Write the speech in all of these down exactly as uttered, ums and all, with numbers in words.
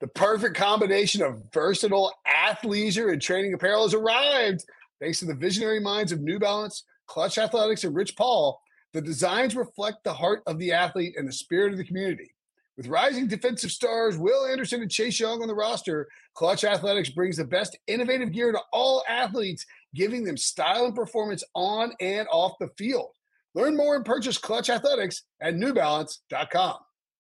The perfect combination of versatile athleisure and training apparel has arrived. Thanks to the visionary minds of New Balance, Clutch Athletics, and Rich Paul, the designs reflect the heart of the athlete and the spirit of the community. With rising defensive stars Will Anderson and Chase Young on the roster, Clutch Athletics brings the best innovative gear to all athletes, giving them style and performance on and off the field. Learn more and purchase Clutch Athletics at new balance dot com.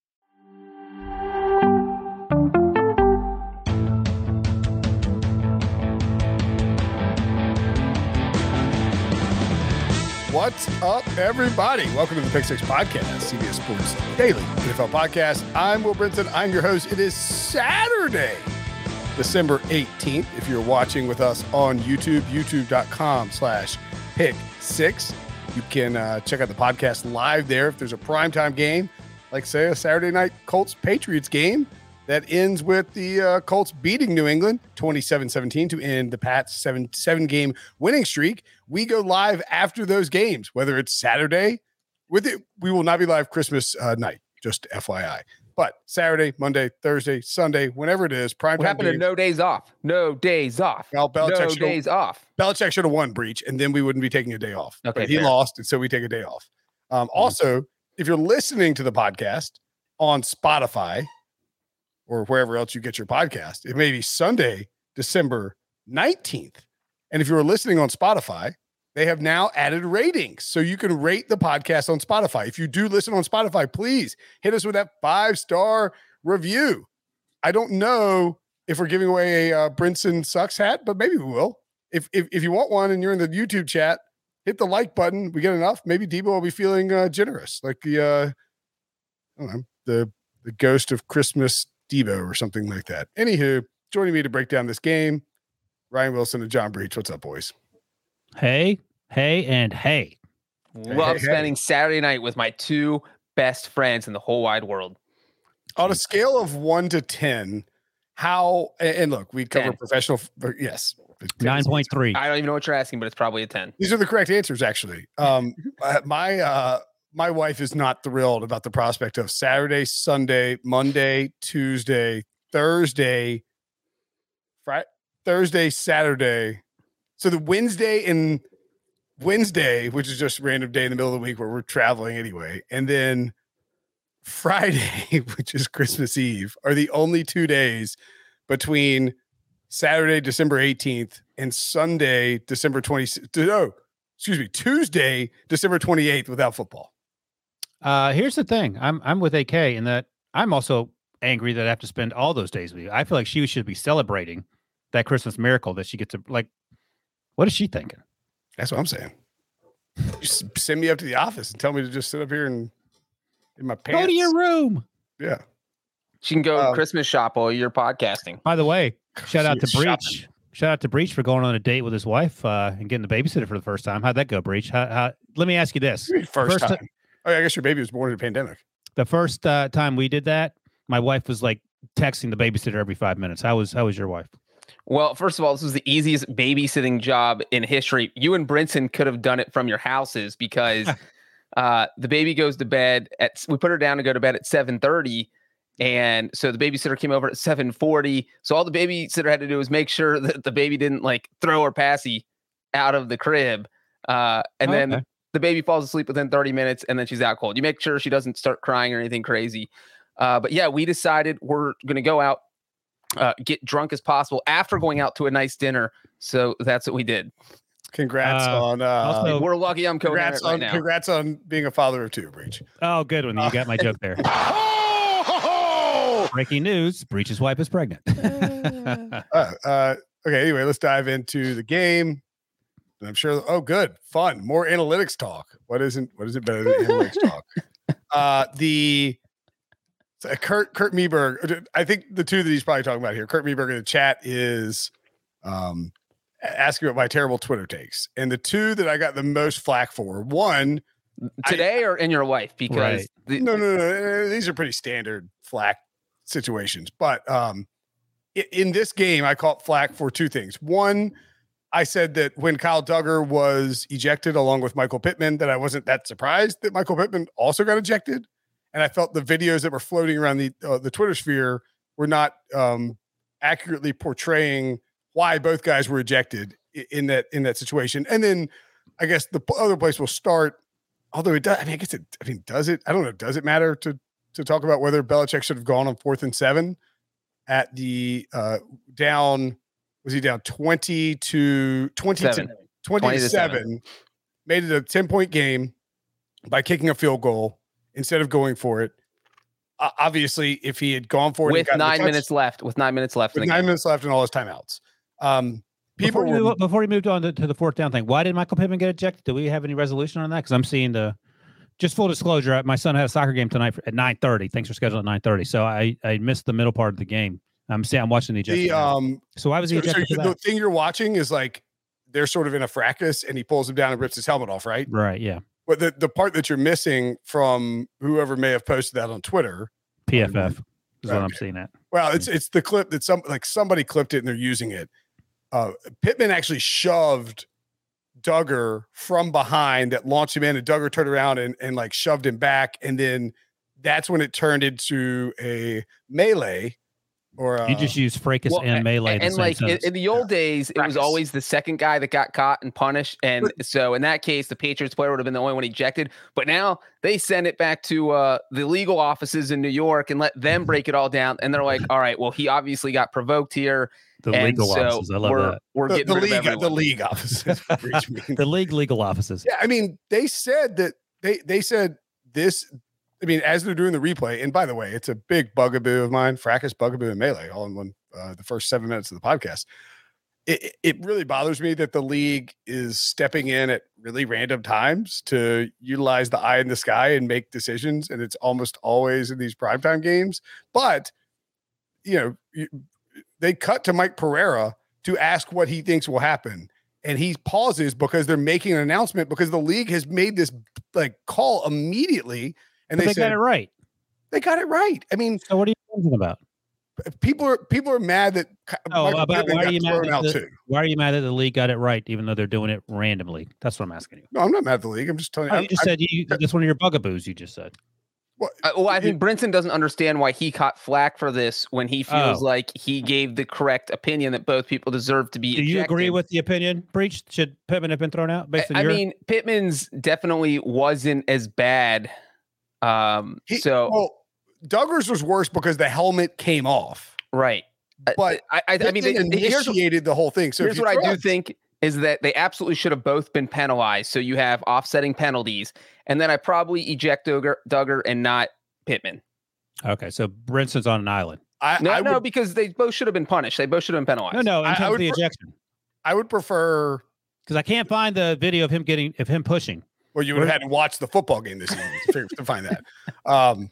What's up, everybody? Welcome to the Pick Six Podcast, C B S Sports Daily N F L Podcast. I'm Will Brinson. I'm your host. It is Saturday, December eighteenth. If you're watching with us on YouTube, youtube.com slash pick six. You can uh, check out the podcast live there. If there's a primetime game, like say a Saturday night Colts-Patriots game that ends with the uh, Colts beating New England twenty-seven seventeen to end the Pats seven, seven game winning streak. We go live after those games, whether it's Saturday with it. We will not be live Christmas uh, night, just F Y I. But Saturday, Monday, Thursday, Sunday, whenever it is, prime what time. Happened games, to no days off? No days off. Well, Belichick no days off. Belichick should have won, Breach, and then we wouldn't be taking a day off. Okay, but he fair. lost, and so we take a day off. Um, mm-hmm. Also, if you're listening to the podcast on Spotify or wherever else you get your podcast, it may be Sunday, December nineteenth. And if you're listening on Spotify, they have now added ratings. So you can rate the podcast on Spotify. If you do listen on Spotify, please hit us with that five-star review. I don't know if we're giving away a uh, Brinson Sucks hat, but maybe we will. If, if if you want one and you're in the YouTube chat, hit the like button. We get enough. Maybe Debo will be feeling uh, generous, like the uh, I don't know, the the ghost of Christmas Debo or something like that. Anywho, joining me to break down this game, Ryan Wilson and John Breach. What's up, boys? Hey, hey, and hey. Love hey, spending hey. Saturday night with my two best friends in the whole wide world. On a scale of one to ten, how, and look, we cover ten. professional, yes. nine point three. I don't even know what you're asking, but it's probably a ten. These are the correct answers, actually. Um, uh, my uh, my wife is not thrilled about the prospect of Saturday, Sunday, Monday, Tuesday, Thursday, Friday, Thursday, Saturday. So the Wednesday and Wednesday, which is just a random day in the middle of the week where we're traveling anyway, and then Friday, which is Christmas Eve, are the only two days between Saturday, December eighteenth, and Sunday, December twentieth. Oh, excuse me, Tuesday, December twenty-eighth without football. Uh, here's the thing. I'm I'm with A K in that I'm also angry that I have to spend all those days with you. I feel like she should be celebrating that Christmas miracle that she gets to, like, what is she thinking? That's what I'm saying. Just send me up to the office and tell me to just sit up here and in my pants. Go to your room. Yeah. She can go Um, Christmas shop while you're podcasting. By the way, shout out to Shopping. Breach. Shout out to Breach for going on a date with his wife uh, and getting the babysitter for the first time. How'd that go, Breach? How, how, let me ask you this. First, First time. ti- Oh, yeah, I guess your baby was born in a pandemic. The first uh, time we did that, my wife was like texting the babysitter every five minutes. How was how was your wife? Well, first of all, this was the easiest babysitting job in history. You and Brinson could have done it from your houses because uh, the baby goes to bed at, we put her down to go to bed at seven thirty. And so the babysitter came over at seven forty. So all the babysitter had to do was make sure that the baby didn't like throw her passy out of the crib. Uh, and Okay. then the baby falls asleep within thirty minutes and then she's out cold. You make sure she doesn't start crying or anything crazy. Uh, but yeah, we decided we're going to go out, uh, get drunk as possible after going out to a nice dinner. So that's what we did. Congrats Uh, on uh, also- We're lucky I'm coding congrats it right on now. congrats on being a father of two, Breach. Oh, good one. You got my joke there. Breaking news: Breach's wife is pregnant. Uh, uh, okay, anyway, let's dive into the game. And I'm sure. Oh, good, fun, more analytics talk. What isn't? What is it better than analytics talk? Uh, the uh, Kurt Kurt Meberg. I think the two that he's probably talking about here. Kurt Meberg in the chat is um, asking about my terrible Twitter takes, and the two that I got the most flack for. One, Today or in your life? Because Right. the, no, no, no, these are pretty standard flack situations. But um, i- in this game, I caught flack for two things. One, I said that when Kyle Duggar was ejected along with Michael Pittman, that I wasn't that surprised that Michael Pittman also got ejected. And I felt the videos that were floating around the uh, the Twitter sphere were not um, accurately portraying why both guys were ejected in that in that situation. And then I guess the other place will start. Although it does, I mean, I guess it. I mean, does it? I don't know. Does it matter to to talk about whether Belichick should have gone on fourth and seven at the uh, down? Was he down twenty to twenty Seven. to twenty, twenty to seven? seven Made it a ten point game by kicking a field goal instead of going for it. Uh, obviously, if he had gone for it with nine touch, minutes left, with nine minutes left, with in the nine game. minutes left and all his timeouts. Um, People before, were, we, before we moved on to, to the fourth down thing, why did Michael Pittman get ejected? Do we have any resolution on that? Because I'm seeing the just full disclosure. My son had a soccer game tonight at nine thirty. Thanks for scheduling at nine thirty. So I, I missed the middle part of the game. I'm saying I'm watching the ejection. The, um, so why was he ejected? So, so the thing you're watching is like they're sort of in a fracas, and he pulls him down and rips his helmet off. Right. Right. Yeah. But the the part that you're missing from whoever may have posted that on Twitter, P F F is okay. what I'm seeing at. Well, it's it's the clip that some like somebody clipped it and they're using it. Uh, Pittman actually shoved Duggar from behind that launched him in, and Duggar turned around and, and like shoved him back. And then that's when it turned into a melee. Or uh, you just use fracas well, and melee. And, and like in, in the old yeah. days, it Fracas. was always the second guy that got caught and punished. And but, so in that case, the Patriots player would have been the only one ejected. But now they send it back to uh, the legal offices in New York and let them break it all down. And they're like, all right, well, he obviously got provoked here. The and legal so offices. I love we're, that. We're the, getting the rid league, of the league offices. The league legal offices. Yeah, I mean, they said that they they said this. I mean, as they're doing the replay, and by the way, it's a big bugaboo of mine, fracas, bugaboo, and melee, all in one. Uh, the first seven minutes of the podcast. It, it really bothers me that the league is stepping in at really random times to utilize the eye in the sky and make decisions, and it's almost always in these primetime games. But you know. You, They cut to Mike Pereira to ask what he thinks will happen. And he pauses because they're making an announcement because the league has made this like call immediately. And they, they said, got it right. They got it right. I mean, so what are you thinking about? People are people are mad that oh, Michael about, why, are you mad out the, too. why are you mad that the league got it right, even though they're doing it randomly? That's what I'm asking you. No, I'm not mad at the league. I'm just telling you. Oh, I'm, you just I'm, said you, that's one of your bugaboos. You just said. Well, uh, well I think Brinson doesn't understand why he caught flack for this when he feels oh. like he gave the correct opinion that both people deserve to be Do ejected. you agree with the opinion breach? Should Pittman have been thrown out? Based on I your... mean, Pittman's definitely wasn't as bad. Um, he, so well, Duggar's was worse because the helmet came off. Right. But I, I, I mean, they initiated the whole thing. So here's what I do think is that they absolutely should have both been penalized. So you have offsetting penalties, and then I probably eject Duggar, Duggar and not Pittman. Okay, so Brinson's on an island. I, no, I no, would, because they both should have been punished. They both should have been penalized. No, no, in terms I, I of the pre- ejection. I would prefer because I can't find the video of him getting of him pushing. Well, you would have had to watch the football game this evening to, to find that. Um,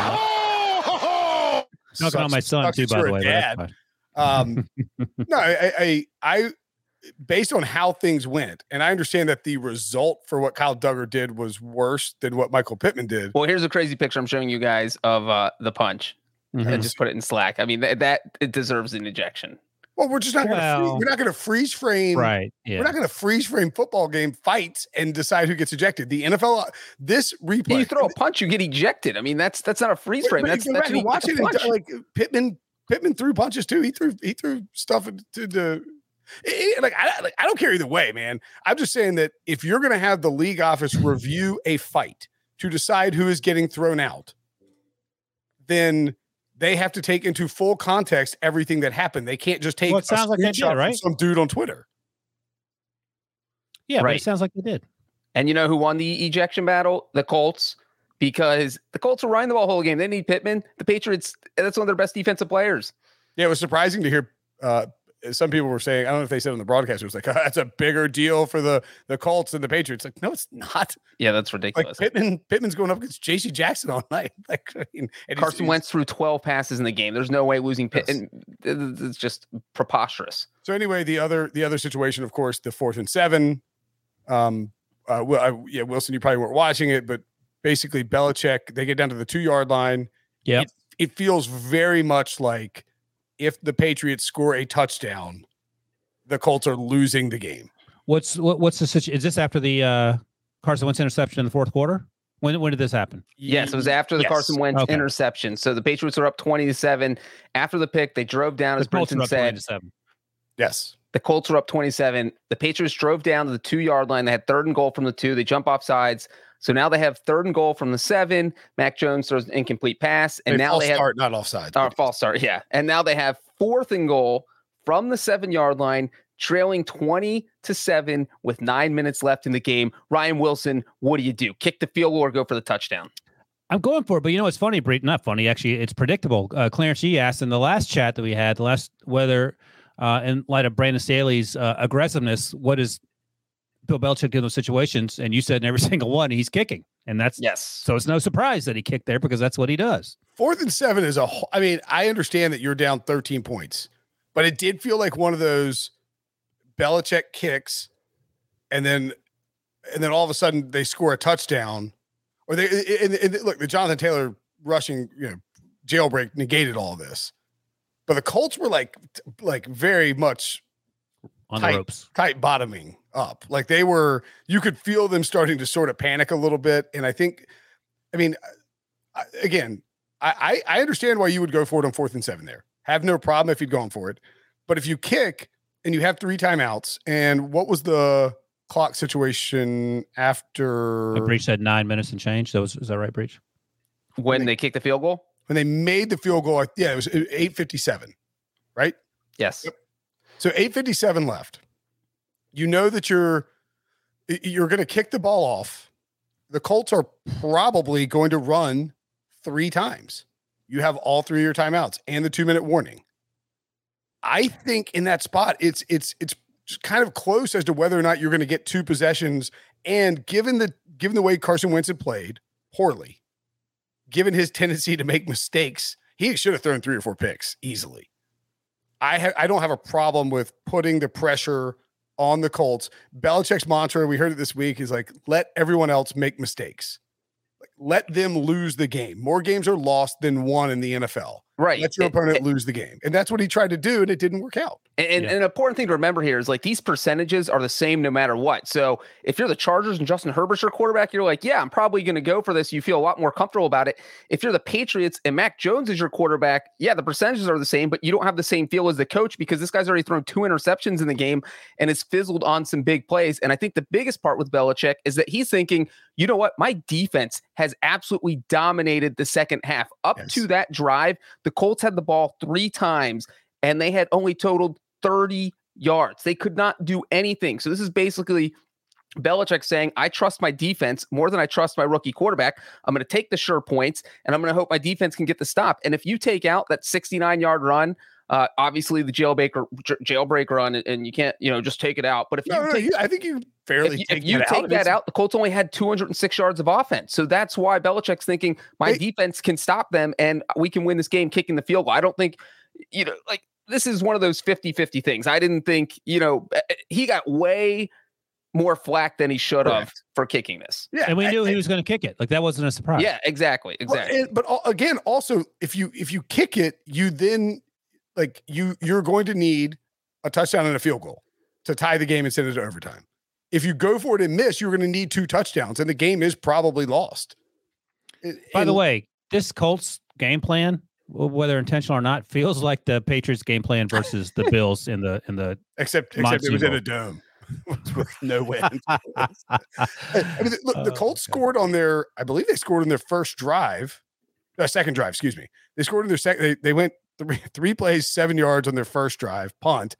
Knocking on my son too, by the way. Dad. Um, no, I, I, I, based on how things went, and I understand that the result for what Kyle Duggar did was worse than what Michael Pittman did. Well, here's a crazy picture I'm showing you guys of uh, the punch, mm-hmm. and just put it in Slack. I mean, th- that it deserves an ejection. Well, we're just not well, going to we're not going to freeze frame. Right. Yeah. We're not going to freeze frame football game fights and decide who gets ejected. The N F L, this replay. You throw a punch, you get ejected. I mean, that's that's not a freeze frame. That's that's you watch it. And, like Pittman. Pittman threw punches too. He threw he threw stuff into the it, like I like I don't care either way, man. I'm just saying that if you're going to have the league office review a fight to decide who is getting thrown out, then they have to take into full context everything that happened. They can't just take well, it sounds a like they screenshot did, right? from some dude on Twitter. Yeah, right. But it sounds like they did. And you know who won the ejection battle? The Colts. Because the Colts will run the ball whole game. They need Pittman. The Patriots, that's one of their best defensive players. Yeah, it was surprising to hear uh, some people were saying, I don't know if they said on the broadcast, it was like, oh, that's a bigger deal for the, the Colts than the Patriots. Like, no, it's not. Yeah, that's ridiculous. Like Pittman, Pittman's going up against J C Jackson all night. Like, I mean, Carson Wentz threw twelve passes in the game. There's no way losing Pittman. Yes. It's just preposterous. So anyway, the other the other situation, of course, the fourth and seven. Um, uh, well, I, yeah, Wilson, you probably weren't watching it, but basically, Belichick, they get down to the two-yard line. Yeah. It, it feels very much like if the Patriots score a touchdown, the Colts are losing the game. What's what, what's the situation? Is this after the uh, Carson Wentz interception in the fourth quarter? When when did this happen? Yes, it was after the Yes. Carson Wentz Okay. interception. So the Patriots were up twenty to seven. After the pick, they drove down, as The Colts Brinson were up twenty said. to seven. Yes. The Colts were up twenty-seven. The Patriots drove down to the two-yard line. They had third and goal from the two. They jump off sides. So now they have third and goal from the seven. Mac Jones throws an incomplete pass. And They now false they have start, not offside. Or false start, yeah. And now they have fourth and goal from the seven-yard line, trailing twenty to seven with nine minutes left in the game. Ryan Wilson, what do you do? Kick the field goal or go for the touchdown? I'm going for it, but you know it's funny, Bree. Not funny, actually. It's predictable. Uh, Clarence G asked in the last chat that we had, the last whether, uh, in light of Brandon Staley's uh, aggressiveness, what is Bill Belichick in those situations? And you said in every single one he's kicking, and that's Yes. so it's no surprise that he kicked there because that's what he does. Fourth and seven is a. wh- I mean, I understand that you're down thirteen points, but it did feel like one of those Belichick kicks, and then, and then all of a sudden they score a touchdown, or they. And, and look, the Jonathan Taylor rushing, you know, jailbreak negated all of this, but the Colts were like, like very much On Tight. the ropes. tight bottoming up. Like they were, you could feel them starting to sort of panic a little bit. And I think, I mean, I- again, I, I I understand why you would go for it on fourth and seven there. Have no problem if you'd gone for it. But if you kick and you have three timeouts, and what was the clock situation after The Breach said nine minutes and change. So is, is that right, Breach? When they kick the field goal? when they made the field goal? Yeah, it was eight fifty-seven, right? Yes. Yep. So eight fifty-seven left. You know that you're you're going to kick the ball off. The Colts are probably going to run three times. You have all three of your timeouts and the two-minute warning. I think in that spot, it's it's it's just kind of close as to whether or not you're going to get two possessions. And given the given the way Carson Wentz had played poorly, given his tendency to make mistakes, he should have thrown three or four picks easily. I ha- I don't have a problem with putting the pressure on the Colts. Belichick's mantra, we heard it this week, is like, let everyone else make mistakes. Like, let them lose the game. More games are lost than won in the N F L. Right. Let your It- opponent it- lose the game. And that's what he tried to do, and it didn't work out. And, and, Yeah. and an important thing to remember here is like these percentages are the same no matter what. So if you're the Chargers and Justin Herbert's your quarterback, you're like, yeah, I'm probably going to go for this. You feel a lot more comfortable about it. If you're the Patriots and Mac Jones is your quarterback, yeah, the percentages are the same, but you don't have the same feel as the coach because this guy's already thrown two interceptions in the game and has fizzled on some big plays. And I think the biggest part with Belichick is that he's thinking, you know what? My defense has absolutely dominated the second half. Up Yes. to that drive, the Colts had the ball three times and they had only totaled thirty yards. They could not do anything. So this is basically Belichick saying, I trust my defense more than I trust my rookie quarterback. I'm going to take the sure points and I'm going to hope my defense can get the stop. And if you take out that sixty-nine yard run, uh, obviously the jailbreak, j- jailbreak run, and, and you can't, you know, just take it out. But if No, you no, take you, I think you fairly if you, take if you that take out. that It's- out, the Colts only had two hundred six yards of offense. So that's why Belichick's thinking my They- defense can stop them and we can win this game kicking the field goal. I don't think, you know, like this is one of those fifty-fifty things. I didn't think, you know, he got way more flack than he should have Correct. for kicking this. Yeah, And we I- knew I- he was going to kick it. Like that wasn't a surprise. Yeah, exactly. Well, Exactly. and- but al- again, also if you if you kick it, you then like you you're going to need a touchdown and a field goal to tie the game and send it to overtime. If you go for it and miss, you're going to need two touchdowns, and the game is probably lost. By the And- way, this Colts game plan, w- whether intentional or not, feels like the Patriots game plan versus the Bills in the in the. except except it was in Montego. a dome with no wind. I mean, look, the Oh, Colts okay. scored on their, I believe they scored on their first drive, uh, second drive, excuse me. They scored on their second, they, they went three, three plays, seven yards on their first drive, punt.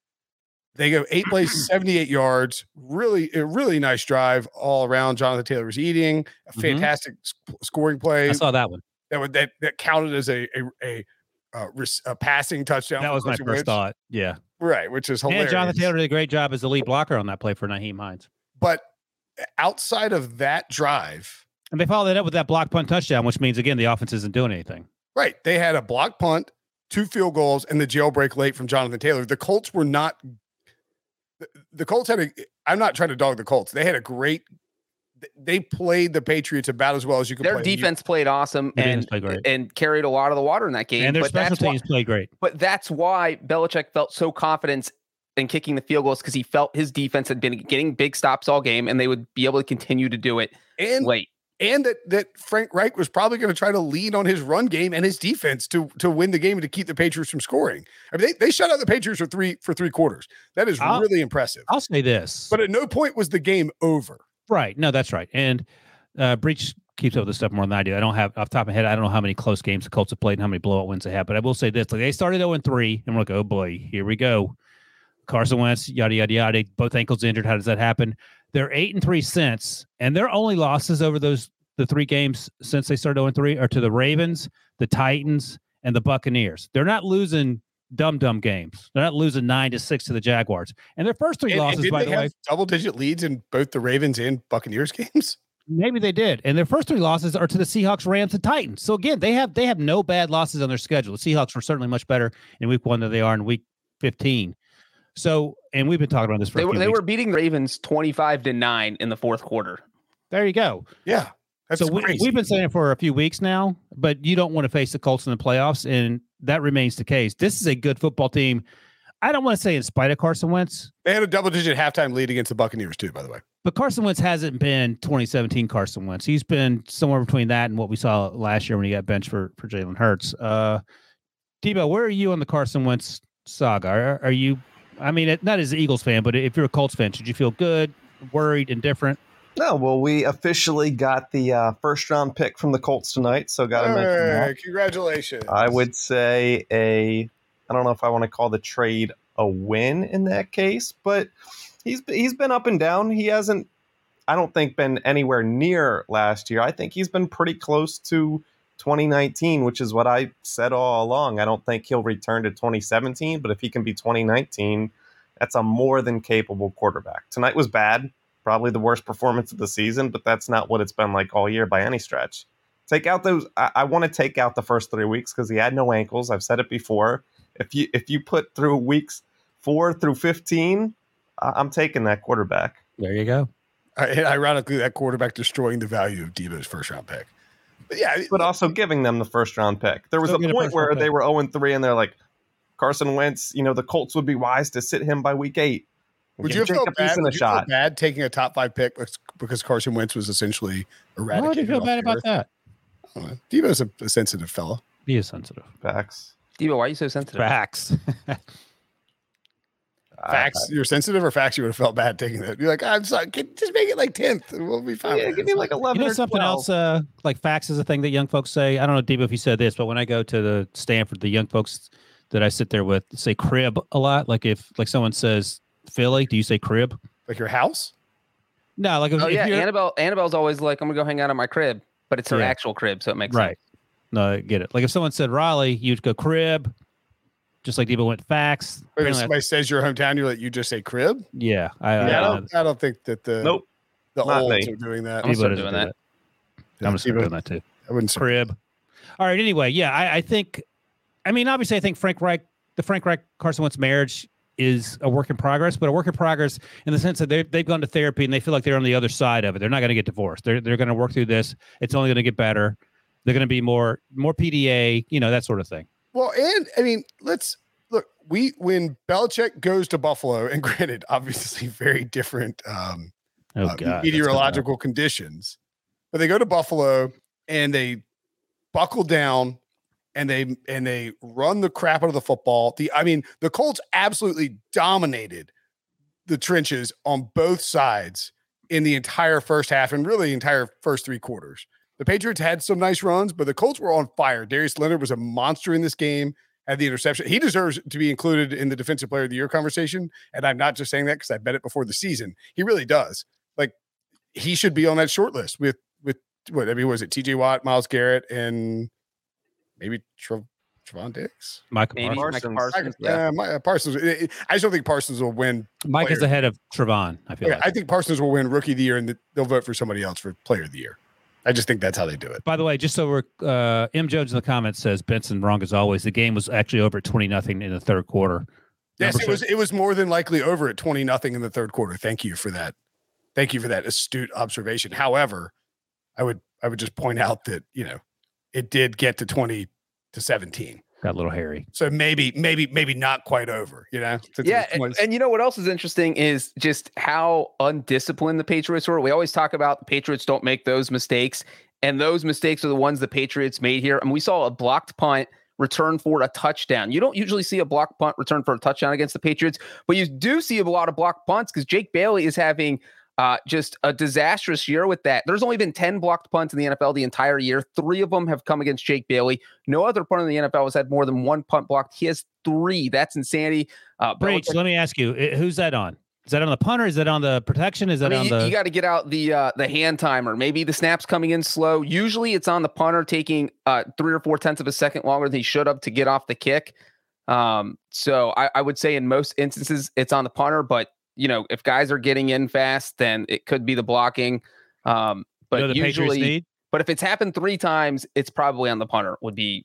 They go eight plays, seventy-eight yards. Really, a really nice drive all around. Jonathan Taylor was eating a Mhm. fantastic sc- scoring play I saw that one. that would that, that counted as a a a, uh, res- a passing touchdown. That for was my Carson first Wentz. thought. Yeah. Right, which is hilarious. And Jonathan Taylor did a great job as the lead blocker on that play for Naheem Hines. But outside of that drive, And they followed that up with that block punt touchdown, which means again the offense isn't doing anything. right, they had a block punt, two field goals, and the jailbreak late from Jonathan Taylor. The Colts were not. The, the Colts had a. I'm not trying to dog the Colts. They had a great. They played the Patriots about as well as you could. Their play. defense played awesome Their and defense played great. and carried a lot of the water in that game. And their but special that's why- teams played great. But that's why Belichick felt so confident in kicking the field goals because he felt his defense had been getting big stops all game and they would be able to continue to do it and late. and that that Frank Reich was probably going to try to lean on his run game and his defense to to win the game and to keep the Patriots from scoring. I mean, they, they shut out the Patriots for three for three quarters. That is I'll, really impressive. I'll say this, but at no point was the game over. Right? No, that's right. And uh, Breach keeps up with this stuff more than I do. I don't have off the top of my head. I don't know how many close games the Colts have played and how many blowout wins they have. But I will say this: like they started zero and three, and we're like, oh boy, here we go. Carson Wentz, yada yada yada. Both ankles injured. How does that happen? They're eight and three since, and their only losses over those the three games since they started zero and three are to the Ravens, the Titans, and the Buccaneers. They're not losing dumb dumb games. They're not losing nine to six to the Jaguars. And their first three and, losses, and by the way, double digit leads in both the Ravens and Buccaneers games. Maybe they did. And their first three losses are to the Seahawks, Rams, and Titans. So again, they have they have no bad losses on their schedule. The Seahawks were certainly much better in week one than they are in week fifteen. So, and we've been talking about this for they a were few they weeks. were beating the Ravens twenty-five to nine in the fourth quarter. There you go. Yeah. That's so we, crazy. we've been saying it for a few weeks now, but you don't want to face the Colts in the playoffs, and that remains the case. This is a good football team. I don't want to say in spite of Carson Wentz. They had a double-digit halftime lead against the Buccaneers too, by the way. But Carson Wentz hasn't been twenty seventeen Carson Wentz. He's been somewhere between that and what we saw last year when he got benched for, for Jalen Hurts. Uh, Debo, where are you on the Carson Wentz saga? Are, are you, I mean, not as an Eagles fan, but if you're a Colts fan, should you feel good, worried, indifferent? No, well, we officially got the uh, first round pick from the Colts tonight, so got to mention that. Hey, congratulations. I would say a, I don't know if I want to call the trade a win in that case, but he's he's been up and down. He hasn't, I don't think, been anywhere near last year. I think he's been pretty close to twenty nineteen, which is what I said all along. I don't think he'll return to twenty seventeen, but if he can be twenty nineteen, that's a more than capable quarterback. Tonight was bad. Probably the worst performance of the season, but that's not what it's been like all year by any stretch. Take out those. I, I want to take out the first three weeks because he had no ankles. I've said it before. If you if you put through weeks four through fifteen, uh, I'm taking that quarterback. There you go. Uh, ironically, that quarterback destroying the value of Debo's first round pick. But yeah, but also giving them the first round pick. There was Still a point a where pick. they were zero and three, and they're like, Carson Wentz. You know, the Colts would be wise to sit him by week eight. Would you have felt bad, a would you feel shot. bad taking a top five pick because Carson Wentz was essentially eradicated? Why would you feel off bad the about earth? that? I don't know. Debo's a, a sensitive fella. He is sensitive. Facts. Debo, why are you so sensitive? Facts. Facts. You're sensitive, or facts? You would have felt bad taking that. You're like, I'm sorry. Can, just make it like tenth, and we'll be fine. Yeah, with give it. me like eleven You know or something twelve. else, uh, like facts is a thing that young folks say. I don't know, Debo, if you said this, but when I go to the Stanford, the young folks that I sit there with say crib a lot. Like if like someone says Philly, do you say crib? Like your house? No, like if, Oh if yeah, you're, Annabelle. Annabelle's always like, "I'm gonna go hang out at my crib," but it's her Yeah. actual crib, so it makes right. sense. No, I get it. Like if someone said Raleigh, you'd go crib, just like Debo went facts. But if Apparently somebody says your hometown, you let you just say crib. Yeah, I, Yeah, I, I I, don't. I don't think that the Nope. the not olds me. are doing that. I'm Debo still doesn't doing do that. I'm gonna start Debo- doing that too. I wouldn't. Say Crib. All right. Anyway, yeah, I, I think. I mean, obviously, I think Frank Reich, the Frank Reich Carson Wentz marriage is a work in progress, but a work in progress in the sense that they they've gone to therapy and they feel like they're on the other side of it. They're not going to get divorced. They're they're going to work through this. It's only going to get better. They're going to be more more P D A, you know, that sort of thing. Well, and I mean, let's look. We when Belichick goes to Buffalo, and granted, obviously, very different um, Oh uh, God, that's meteorological conditions, but they go to Buffalo and they buckle down and they and they run the crap out of the football. The I mean, the Colts absolutely dominated the trenches on both sides in the entire first half and really the entire first three quarters. The Patriots had some nice runs, but the Colts were on fire. Darius Leonard was a monster in this game, had the interception. He deserves to be included in the Defensive Player of the Year conversation, and I'm not just saying that because I bet it before the season. He really does. Like, he should be on that short list with, with what, I mean, was it T J Watt, Myles Garrett, and maybe Tra- Trevon Diggs? Mike Maybe Parsons. Micah Parsons. Parsons. Yeah. Uh, my, uh, Parsons. I I just don't think Parsons will win. Mike is player. ahead of Trevon. I feel Yeah, like. I think Parsons will win Rookie of the Year, and they'll vote for somebody else for Player of the Year. I just think that's how they do it. By the way, just so we're uh, M Jones in the comments says Benson wrong as always. The game was actually over at twenty nothing in the third quarter. Yes, Number it was. It was more than likely over at twenty nothing in the third quarter. Thank you for that. Thank you for that astute observation. However, I would I would just point out that you know it did get to twenty to seventeen. got a little hairy. So maybe, maybe, maybe not quite over, you know? since it Yeah, was and, twice. and you know what else is interesting is just how undisciplined the Patriots were. We always talk about the Patriots don't make those mistakes, and those mistakes are the ones the Patriots made here. I mean, we saw a blocked punt return for a touchdown. You don't usually see a blocked punt return for a touchdown against the Patriots, but you do see a lot of blocked punts because Jake Bailey is having uh, just a disastrous year with that. There's only been ten blocked punts in the N F L the entire year. Three of them have come against Jake Bailey. No other punter in the N F L has had more than one punt blocked. He has three. That's insanity. Uh, Breach, Belichick- let me ask you, i- who's that on? Is that on the punter? Is that on the protection? Is I that mean, on you, the? you got to get out the uh, the hand timer. Maybe the snap's coming in slow. Usually, it's on the punter taking uh, three or four tenths of a second longer than he should have to get off the kick. Um, so I, I would say in most instances it's on the punter. But you know, if guys are getting in fast, then it could be the blocking. Um, but you know, the Patriots usually, need but if it's happened three times, it's probably on the punter. Would be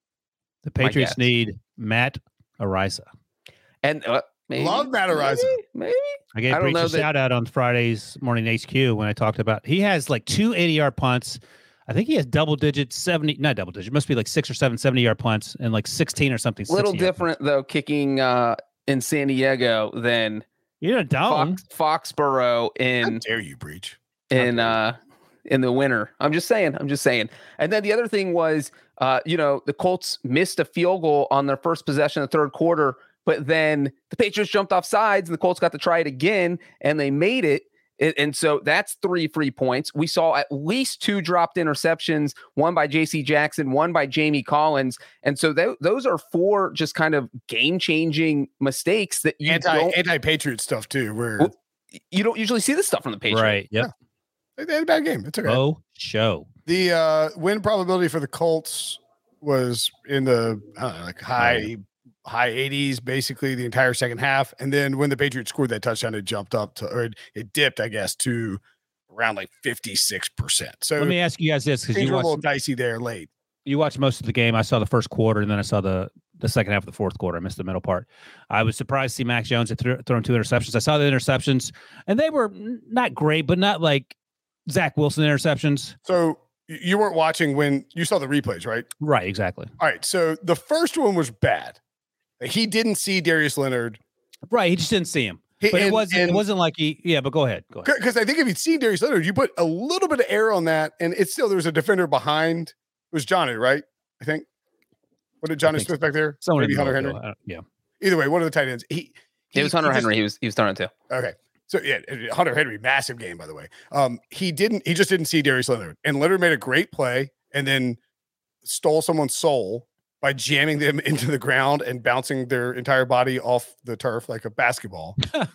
the my Patriots guess. need Matt Araiza. and uh, maybe, Love Matt Araiza. Maybe, maybe. I gave I don't Breach know a that- shout out on Friday's morning H Q when I talked about he has like two eighty yard punts. I think he has double digit seventy, not double digit, must be like six or seven seventy yard punts and like sixteen or something. Little sixty yard different though, kicking uh, in San Diego than punts. You're a down. Fox, Foxborough How in dare you, Breach? in dare you. uh in the winter. I'm just saying. I'm just saying. And then the other thing was, uh, you know, the Colts missed a field goal on their first possession of the third quarter, but then the Patriots jumped off sides and the Colts got to try it again, and they made it. And, and so that's three free points. We saw at least two dropped interceptions, one by J C Jackson, one by Jamie Collins. And so th- those are four just kind of game-changing mistakes that you Anti don't anti Patriot stuff too, where Well, you don't usually see this stuff from the Patriots. Right. Yep. they had a bad game. It's okay. Oh, show. The uh, win probability for the Colts was in the I don't know, like high high eighties, basically the entire second half. And then when the Patriots scored that touchdown, it jumped up to, or it, it dipped, I guess, to around like fifty-six percent. So Let me ask you guys this because things you were a little watched, dicey there late. you watched most of the game. I saw the first quarter and then I saw the the second half of the fourth quarter. I missed the middle part. I was surprised to see Max Jones had th- thrown two interceptions. I saw the interceptions and they were n- not great, but not like Zach Wilson interceptions. So y- you weren't watching when you saw the replays, right? Right. Exactly. All right. So the first one was bad. He didn't see Darius Leonard. Right. He just didn't see him. He- But it and- wasn't. and- It wasn't like he. Yeah. But go ahead. Go ahead. Because I think if you'd seen Darius Leonard, you put a little bit of air on that, and it's still there was a defender behind. It was Johnny, right? I think. What did Johnny think Smith back there? Someone Maybe in the Hunter middle, Henry. though. I don't- Yeah. Either way, one of the tight ends. He, he It was Hunter he just- Henry. He was he was throwing to. Okay. So yeah, Hunter Henry, massive game, by the way. Um, he didn't, he just didn't see Darius Leonard. And Leonard made a great play and then stole someone's soul by jamming them into the ground and bouncing their entire body off the turf like a basketball.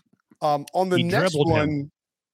um, on the He next dribbled him. one,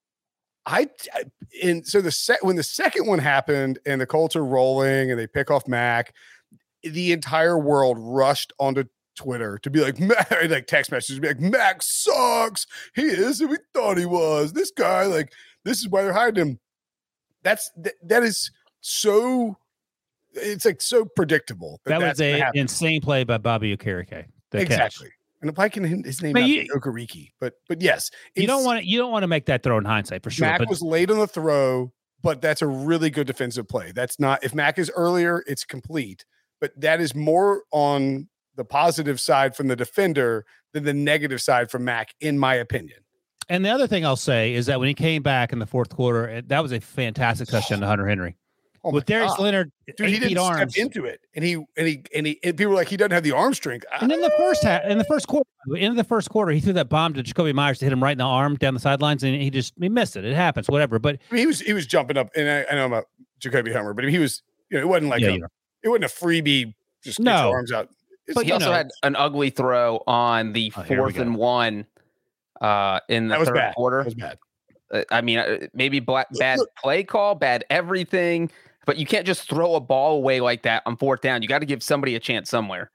I I- and so the set when the second one happened and the Colts are rolling and they pick off Mac, the entire world rushed onto Twitter to be like, Mac, like text messages, be like, Mac sucks. He isn't who we thought he was. This guy, like, this is why they're hiding him. That's th- that is so. It's like so predictable. That was that's gonna a happen. insane play by Bobby Okereke. The catch. Exactly. And why can his name Man, not you- be Okereke? But but yes, You don't it's- want to. You don't want to make that throw in hindsight for sure. Mac but was late on the throw, but that's a really good defensive play. That's not if Mac is earlier, it's complete. But that is more on the positive side from the defender than the negative side from Mac, in my opinion. and the other thing I'll say is that when he came back in the fourth quarter, it- that was a fantastic touchdown to Hunter Henry Oh my with Darius God. Leonard. Dude, he eight feet didn't arms. step into it, and he and he and he and people were like he doesn't have the arm strength. And in the first half, in the first quarter, in the first quarter, he threw that bomb to Jacoby Myers to hit him right in the arm down the sidelines, and he just he missed it. It happens, whatever. But I mean, he was he was jumping up, and I, I know I'm a Jacoby Homer, but he was you know it wasn't like yeah, a, you know. it wasn't a freebie. Just get No. your arms out. It's- But He you also know- had an ugly throw on the Oh, here we fourth go. and one uh, in the that was third bad. That quarter. was bad. Uh, I mean, uh, maybe black, Look, bad look. play call, bad everything, but you can't just throw a ball away like that on fourth down. You got to give somebody a chance somewhere.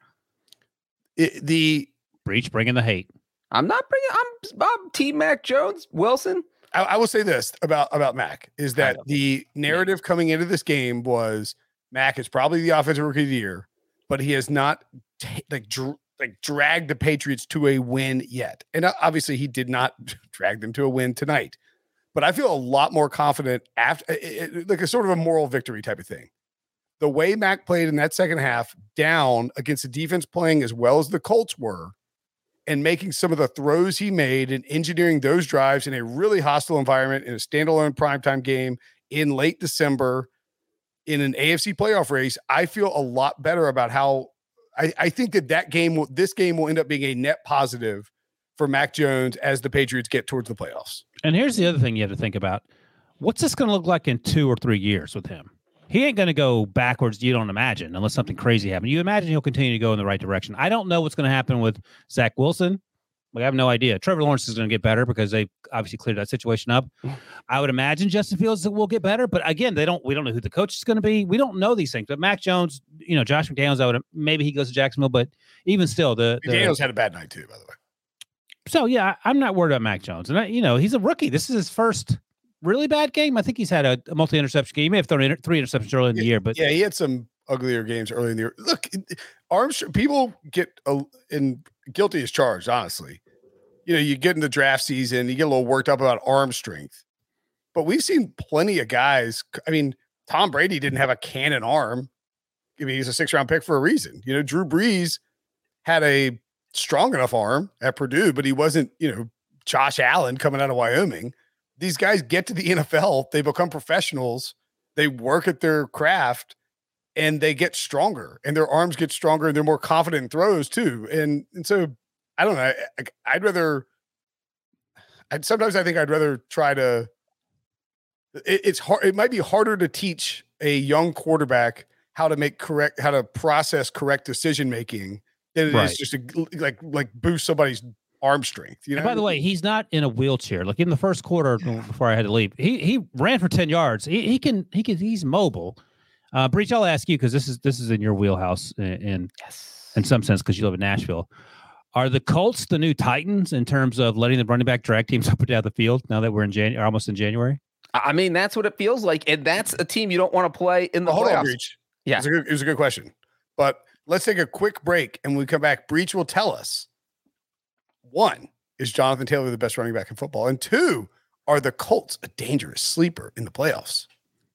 It, the Breach bringing the hate. I'm not bringing. I'm I'm Team Mac Jones Wilson. I, I will say this about about Mac is that Kind of. the narrative coming into this game was Mac is probably the offensive rookie of the year, but he has not t- like dr- like dragged the Patriots to a win yet, and uh, obviously he did not drag them to a win tonight. But I feel a lot more confident after it, it, like a sort of a moral victory type of thing. the way Mac played in that second half down against a defense playing as well as the Colts were and making some of the throws he made and engineering those drives in a really hostile environment in a standalone primetime game in late December in an A F C playoff race, I feel a lot better about how I, I think that that game, will, this game will end up being a net positive for Mac Jones as the Patriots get towards the playoffs. And here's the other thing you have to think about. What's this going to look like in two or three years with him? He ain't going to go backwards, you don't imagine, unless something crazy happens. You imagine he'll continue to go in the right direction. I don't know what's going to happen with Zach Wilson. Like, I have no idea. Trevor Lawrence is going to get better because they obviously cleared that situation up. I would imagine Justin Fields will get better, but again, they don't. We don't know who the coach is going to be. We don't know these things. But Mac Jones, you know, Josh McDaniels, I would maybe he goes to Jacksonville, but even still, the, the McDaniels had a bad night too, by the way. So yeah, I, I'm not worried about Mac Jones, and I, you know, he's a rookie. This is his first really bad game. I think he's had a, a multi-interception game. He may have thrown inter- three interceptions early in the yeah, year, but yeah, he had some uglier games early in the year. Look, Armstrong, people get uh, in guilty as charged, honestly. You know, you get in the draft season, you get a little worked up about arm strength, but we've seen plenty of guys. I mean, Tom Brady didn't have a cannon arm. I mean, he's a six round pick for a reason. You know, Drew Brees had a strong enough arm at Purdue, but he wasn't, you know, Josh Allen coming out of Wyoming. These guys get to the N F L, they become professionals, they work at their craft, and they get stronger, and their arms get stronger, and they're more confident in throws too. And and so I don't know. I'd rather. I'd sometimes I think I'd rather try to. It, it's hard. It might be harder to teach a young quarterback how to make correct, how to process correct decision making than it right. is just to like like boost somebody's arm strength. You know. And by the way, he's not in a wheelchair. Like in the first quarter, before I had to leave, he he ran for ten yards. He he can he can he's mobile. Uh, Breach, I'll ask you because this is this is in your wheelhouse in in, Yes. in some sense because you live in Nashville. Are the Colts the new Titans in terms of letting the running back drag teams up and down the field now that we're in January, almost in January? I mean, that's what it feels like, and that's a team you don't want to play in the well, hold playoffs. on, Breach. Yeah, it was, a good, it was a good question, but let's take a quick break, and when we come back, Breach will tell us: one, is Jonathan Taylor the best running back in football, and two, are the Colts a dangerous sleeper in the playoffs?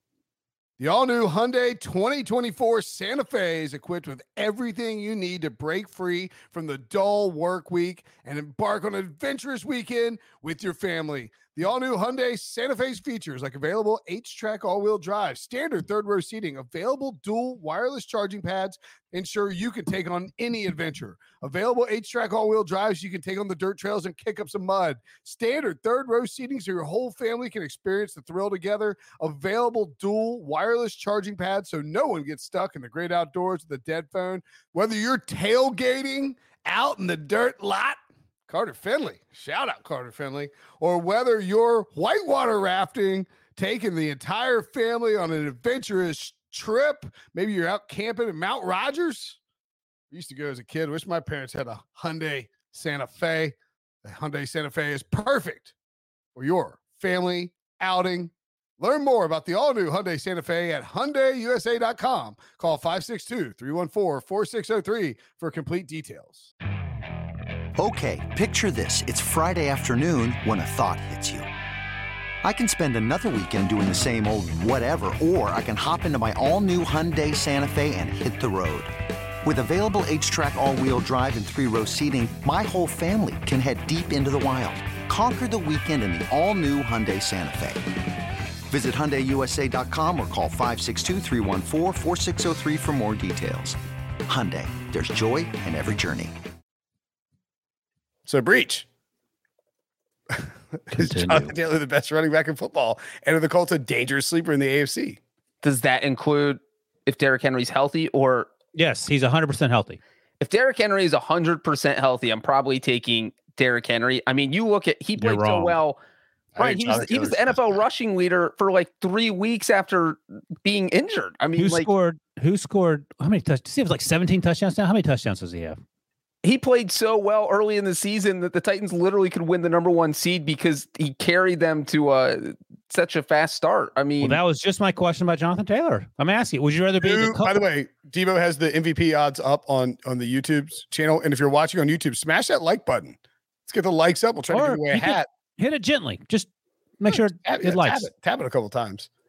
The all-new Hyundai twenty twenty-four Santa Fe is equipped with everything you need to break free from the dull work week and embark on an adventurous weekend with your family. The all-new Hyundai Santa Fe's features like available H-Track all-wheel drive, standard third-row seating, available dual wireless charging pads, ensure you can take on any adventure. Available H-Track all-wheel drives, you can take on the dirt trails and kick up some mud. Standard third-row seating so your whole family can experience the thrill together. Available dual wireless charging pads so no one gets stuck in the great outdoors with a dead phone. Whether you're tailgating out in the dirt lot, Carter Finley, shout out Carter Finley, or whether you're whitewater rafting, taking the entire family on an adventurous trip, maybe you're out camping at Mount Rogers. I used to go as a kid. Wish my parents had a Hyundai Santa Fe. The Hyundai Santa Fe is perfect for your family outing. Learn more about the all-new Hyundai Santa Fe at Hyundai U S A dot com. Call five six two, three one four, four six zero three for complete details. Okay, picture this. It's Friday afternoon when a thought hits you. I can spend another weekend doing the same old whatever, or I can hop into my all-new Hyundai Santa Fe and hit the road. With available H-Track all-wheel drive and three-row seating, my whole family can head deep into the wild. Conquer the weekend in the all-new Hyundai Santa Fe. Visit Hyundai U S A dot com or call five six two, three one four, four six zero three for more details. Hyundai, there's joy in every journey. So, Breach, is Jonathan Taylor the best running back in football? And are the Colts a dangerous sleeper in the A F C? Does that include if Derrick Henry's healthy or? Yes, he's one hundred percent healthy. If Derrick Henry is one hundred percent healthy, I'm probably taking Derrick Henry. I mean, you look at, he played so well. Right, he was, he was the N F L rushing leader for like three weeks after being injured. I mean, who like, scored? Who scored? How many touchdowns? It was like seventeen touchdowns now. How many touchdowns does he have? He played so well early in the season that the Titans literally could win the number one seed because he carried them to uh, such a fast start. I mean, well, that was just my question about Jonathan Taylor. I'm asking, would you rather be? Who, the co- by the way, Devo has the M V P odds up on on the YouTube's channel, and if you're watching on YouTube, smash that like button. Let's get the likes up. We'll try or to give away a hat. Hit it gently. Just make sure tap, it yeah, likes. Tap it, tap it a couple times.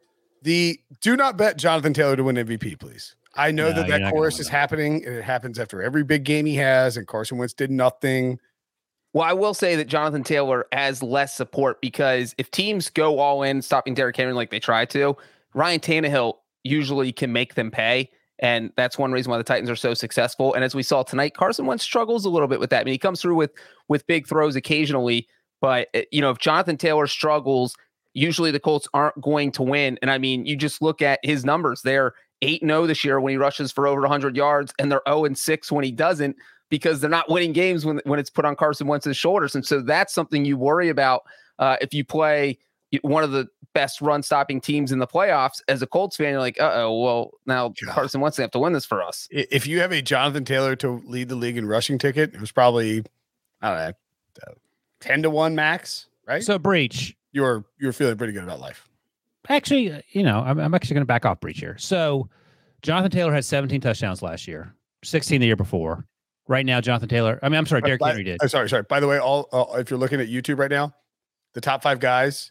The do not bet Jonathan Taylor to win M V P, please. I know No, that you're that not chorus gonna is win that. happening, and it happens after every big game he has, and Carson Wentz did nothing. Well, I will say that Jonathan Taylor has less support because if teams go all in stopping Derrick Henry like they try to, Ryan Tannehill usually can make them pay. And that's one reason why the Titans are so successful. And as we saw tonight, Carson Wentz struggles a little bit with that. I mean, he comes through with with big throws occasionally, but you know, if Jonathan Taylor struggles, usually the Colts aren't going to win. And I mean, you just look at his numbers. They're eight and oh this year when he rushes for over one hundred yards, and they're oh and six when he doesn't, because they're not winning games when, when it's put on Carson Wentz's shoulders. And so that's something you worry about uh, if you play one of the best run-stopping teams in the playoffs. As a Colts fan, you're like, uh-oh, well, now God. Carson Wentz have to win this for us. If you have a Jonathan Taylor to lead the league in rushing ticket, it was probably, I don't know, ten to one max, right? So Breach, You're you're feeling pretty good about life. actually, uh, you know, I'm, I'm actually going to back off Breach here. So Jonathan Taylor had seventeen touchdowns last year, sixteen the year before. Right now, Jonathan Taylor, I mean, I'm sorry, Derrick By- Henry did. I'm sorry, sorry. By the way, all uh, if you're looking at YouTube right now, the top five guys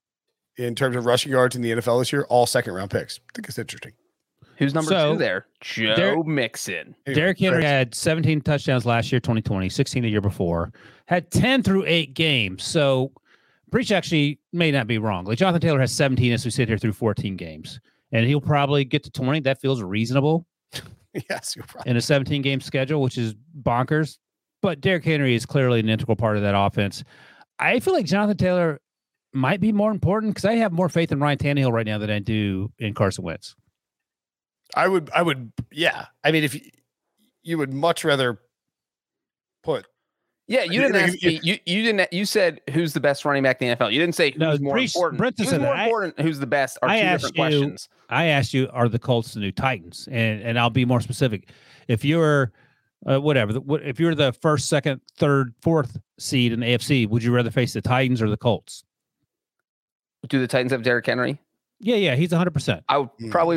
in terms of rushing yards in the N F L this year, all second round picks. I think it's interesting. Who's number So, two there? Joe there- Mixon. Anyway, Derrick Henry thanks. had seventeen touchdowns last year, twenty twenty, sixteen the year before, had ten through eight games. So Breach actually may not be wrong. Like Jonathan Taylor has seventeen as we sit here through fourteen games, and he'll probably get to twenty. That feels reasonable Yes, you're right. in a seventeen game schedule, which is bonkers. But Derrick Henry is clearly an integral part of that offense. I feel like Jonathan Taylor might be more important because I have more faith in Ryan Tannehill right now than I do in Carson Wentz. I would, I would, yeah. I mean, if you, you would much rather put, Yeah, you didn't Like, ask if- me. You you didn't. You said who's the best running back in the N F L. You didn't say who's No, more Brees- important. Brenton Who's said more that. I- important? Who's the best? Are I two asked different you- questions. I asked you, are the Colts the new Titans? And and I'll be more specific. If you're uh, whatever, the- what, if you're the first, second, third, fourth seed in the A F C, would you rather face the Titans or the Colts? Do the Titans have Derrick Henry? Yeah, yeah, he's one hundred percent. I would Hmm. probably.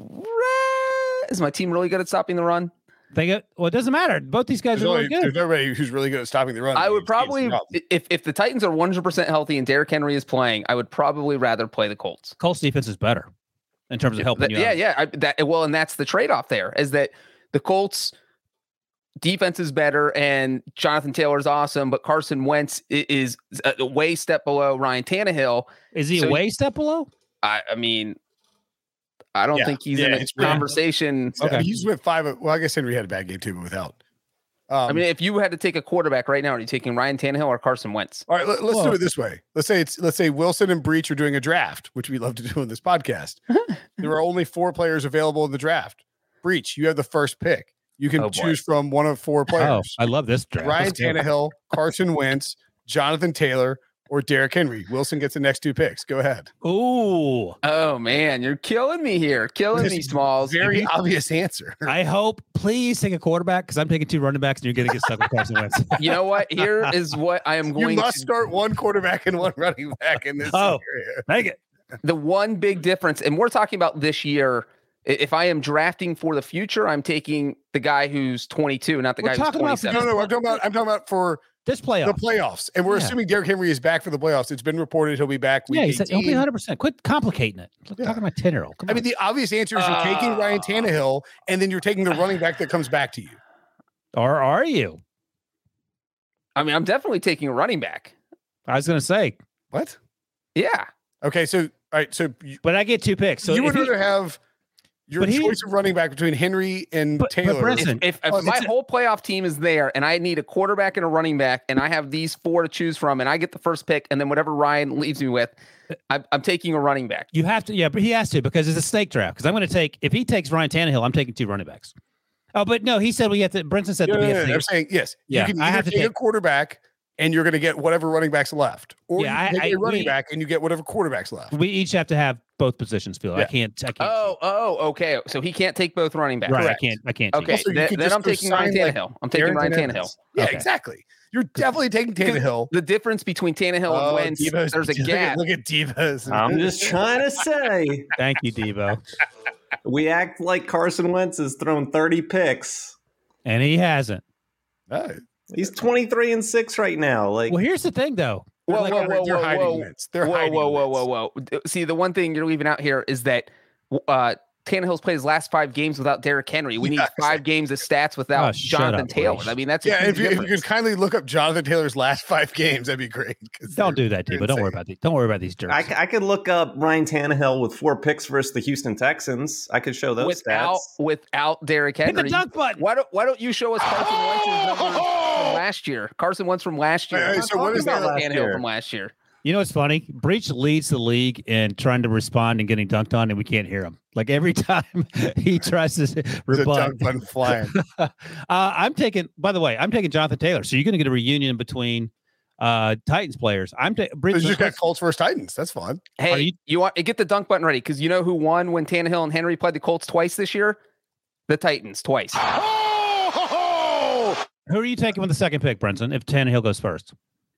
ra- Is my team really good at stopping the run? They get well. It doesn't matter. Both these guys there's, are only, really good. there's nobody who's really good at stopping the run. I would It's- it's probably, not- if if the Titans are one hundred percent healthy and Derrick Henry is playing, I would probably rather play the Colts. Colts defense is better in terms of helping That- you. yeah, out. yeah. I, that well, and that's the trade-off there is that the Colts defense is better and Jonathan Taylor is awesome, but Carson Wentz i- is a way step below Ryan Tannehill. Is he So a you- way step below? I, I mean, I don't Yeah, think he's yeah, in a it's really- conversation. I mean, Okay. he's with five. Well, I guess Henry had a bad game too, but without. Um, I mean, if you had to take a quarterback right now, are you taking Ryan Tannehill or Carson Wentz? all right, let, us do Well- it this way. Let's say it's let's say Wilson and Breach are doing a draft, which we love to do in this podcast. There are only four players available in the draft. Breach, you have the first pick. You can Oh, boy. choose from one of four Oh, players: I love this draft. Ryan Let's go. Tannehill, Carson Wentz, Jonathan Taylor, or Derrick Henry. Wilson gets the next two picks. Go ahead. Ooh, Oh man, you're killing me here, killing This me, is Smalls. Very obvious answer. I hope. Please take a quarterback because I'm taking two running backs and you're going to get stuck with Carson Wentz. You know what? Here is what I am You going must to. start one quarterback and one running back in this Oh. scenario. Take it. The one big difference, and we're talking about this year. i- If I am drafting for the future, I'm taking the guy who's twenty-two, not the We're guy who's talking about the- No, twenty-seven. no, I'm talking about I'm talking about for This the playoff. playoffs, and we're Yeah. assuming Derrick Henry is back for the playoffs. It's been reported he'll be back. Week Yeah, he said he'll be eighteen. one hundred percent. Quit complicating it. Look, Yeah. Talking about ten year old. Come I on. mean, the obvious answer is you're taking Ryan Ah. Tannehill, and then you're taking the running back that comes back to you. or are you? I mean, I'm definitely taking a running back. I was going to say, What? Yeah. Okay, so all right, so you, but I get two picks. So you if would he- rather have your But he- choice of running back between Henry and But- but Taylor. Brent- If, Listen, if, if oh, my it's a- whole playoff team is there and I need a quarterback and a running back, and I have these four to choose from, and I get the first pick, and then whatever Ryan leaves me with, I'm, I'm taking a running back. you have to, yeah, but he has to because it's a snake draft. Because I'm going to take, if he takes Ryan Tannehill, I'm taking two running backs. Oh, but no, he said we have to, Brinson said No, that no, we no, have no, to I'm take, saying yes. Yeah, you can I either have to take a take- quarterback, and you're going to get whatever running backs left, or Yeah, you can I- take I- a running we- back and you get whatever quarterbacks left. we each have to have both positions filled. I Yeah. can't, I can't. Oh, oh, okay. So he can't take both running backs. right. correct. I can't, I can't. Okay. Also, you then could then just I'm go taking Ryan sign, like, Tannehill. I'm taking Darrington Ryan Evans. Tannehill. Yeah, Okay. exactly. You're definitely taking Tannehill. The difference between Tannehill Oh, and Wentz, Devo's- there's a look at- gap. Look at Divas. I'm just trying to say, Thank you, Devo. we act like Carson Wentz has thrown thirty picks. And he hasn't. Oh, He's twenty-three and six right now. Like, Well, here's the thing, though. Whoa, They're, whoa, like, whoa, they're whoa, hiding whoa, wins. They're whoa, hiding whoa, whoa, whoa, wins. whoa. See, the one thing you're leaving out here is that uh, Tannehill's played his last five games without Derrick Henry. We Yeah, need five games of stats without Oh, shut Jonathan up, Taylor. Reese. I mean, that's a Yeah, huge if you, if you difference. could kindly look up Jonathan Taylor's last five games, that'd be great. 'cause Don't they're- do that, they're Debo. Don't worry insane. about these. Don't worry about these jerks. I, c- I could look up Ryan Tannehill with four picks versus the Houston Texans. I could show those without stats. without Derrick Hit Henry. the dunk button. Why don't Why don't you show us Carson Wentz's numbers from last year? Carson Wentz from last year. Hey, hey, so what is Talking that about last Tannehill year? from last year? You know what's funny? Breach leads the league in trying to respond and getting dunked on, and we can't hear him. Like every time he tries to There's a rebut. dunk button flying. uh, I'm taking. By the way, I'm taking Jonathan Taylor. So you're going to get a reunion between uh, Titans players. I'm taking. You just got Colts versus Titans. That's fun. Hey, Are you, you- want get the dunk button ready because you know who won when Tannehill and Henry played the Colts twice this year? The Titans twice. Who are you taking with the second pick, Brenton? If Tannehill goes first,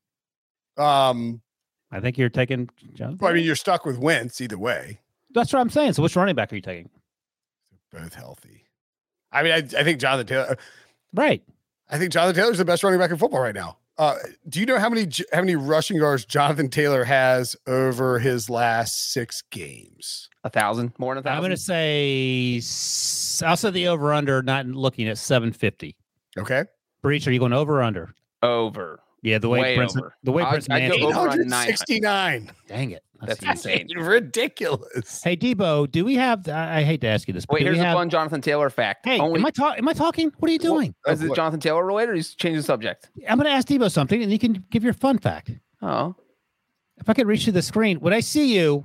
Um, I think you're taking Jonathan. I mean, you're stuck with Wentz either way. That's what I'm saying. So which running back are you taking? Both healthy. I mean, I, I think Jonathan Taylor. Right. I think Jonathan Taylor's the best running back in football right now. Uh, do you know how many j- how many rushing yards Jonathan Taylor has over his last six games? A thousand, more than a I'm thousand. going to say. s- I'll say the over under. Not looking at seven fifty. Okay, Breach, are you going over or under? over. Yeah, the way Way Brinson, over. the way I'd- Brinson I'd go Manning- over on eight hundred nine. sixty-nine. Dang it. That's That's insane. Ridiculous. Hey Debo, do we have? I, I hate to ask you this, but Wait, do here's we a have? fun Jonathan Taylor fact. Hey, Only, am I talking? Am I talking? What are you doing? is Oh, it what? Jonathan Taylor related or you change the subject? I'm going to ask Debo something, and you can give your fun fact. Oh, If I could reach to the screen, when I see you,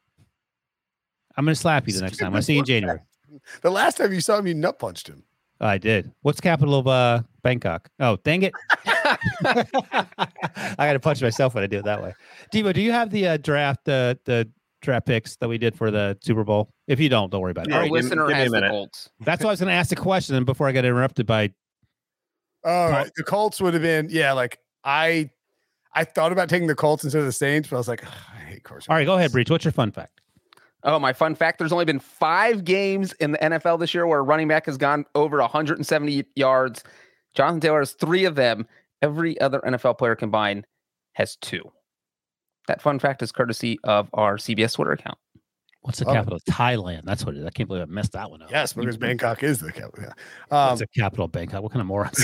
I'm going to slap you the next time. I see you in January. The last time you saw him, you nut punched him. Oh, I did. What's the capital of uh, Bangkok? Oh, dang it! I got to punch myself when I do it that way. Debo, do you have the uh, draft uh, the draft picks that we did for the Super Bowl? If you don't, don't worry about it. Yeah, our give me- listener give me a has the minute. Colts. That's why I was going to ask the question, and before I got interrupted by Oh, right. The Colts would have been, yeah, like I I thought about taking the Colts instead of the Saints, but I was like, "Ugh, I hate Carson. All right, go ahead, Wentz." Breach. What's your fun fact? Oh, my fun fact: there's only been five games in the N F L this year where a running back has gone over one hundred seventy yards. Jonathan Taylor has three of them. Every other N F L player combined has two. That fun fact is courtesy of our C B S Twitter account. What's the Oh. capital of Thailand? That's what it is. I can't believe I messed that one up. Yes, because You- Bangkok is the capital. Yeah. Um, What's the capital of Bangkok? What kind of morons?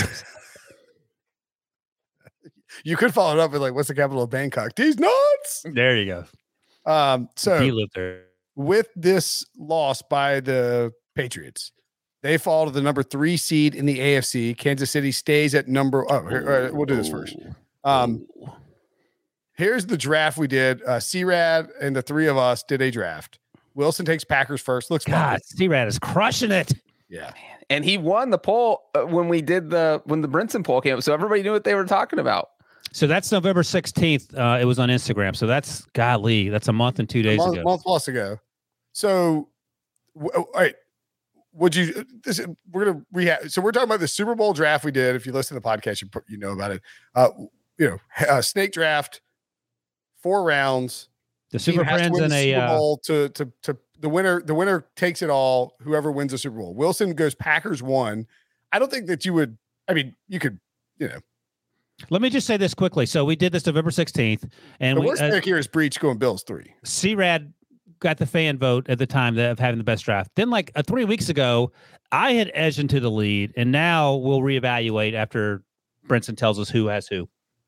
you could follow it up with like, what's the capital of Bangkok? These nuts. There you go. Um, so he lived there. with this loss by the Patriots, they fall to the number three seed in the A F C. Kansas City stays at number. Oh, here, uh, we'll do this first. Um, here's the draft we did. Uh, C-Rad and the three of us did a draft. Wilson takes Packers first. Looks fun. God, C-Rad is crushing it. Yeah. And he won the poll uh, when we did the when the Brinson poll came up, so everybody knew what they were talking about. So that's November sixteenth. Uh, it was on Instagram. So that's golly, that's a month and two days month, ago. month plus ago. So, w- all right. Would you? This, we're gonna rehab. So we're talking about the Super Bowl draft we did. If you listen to the podcast, you put- you know about it. Uh, you know, uh, snake draft, four rounds. The Team Super has to Friends win and the a Super uh, Bowl to to to the winner. The winner takes it all. Whoever wins the Super Bowl. Wilson goes Packers one. I don't think that you would. I mean, you could. You know, let me just say this quickly. So we did this November sixteenth, and the we worst uh, pick here is Breach going Bills three. C-Rad got the fan vote at the time that of having the best draft. Then, like uh, three weeks ago, I had edged into the lead, and now we'll reevaluate after Brinson tells us who has who.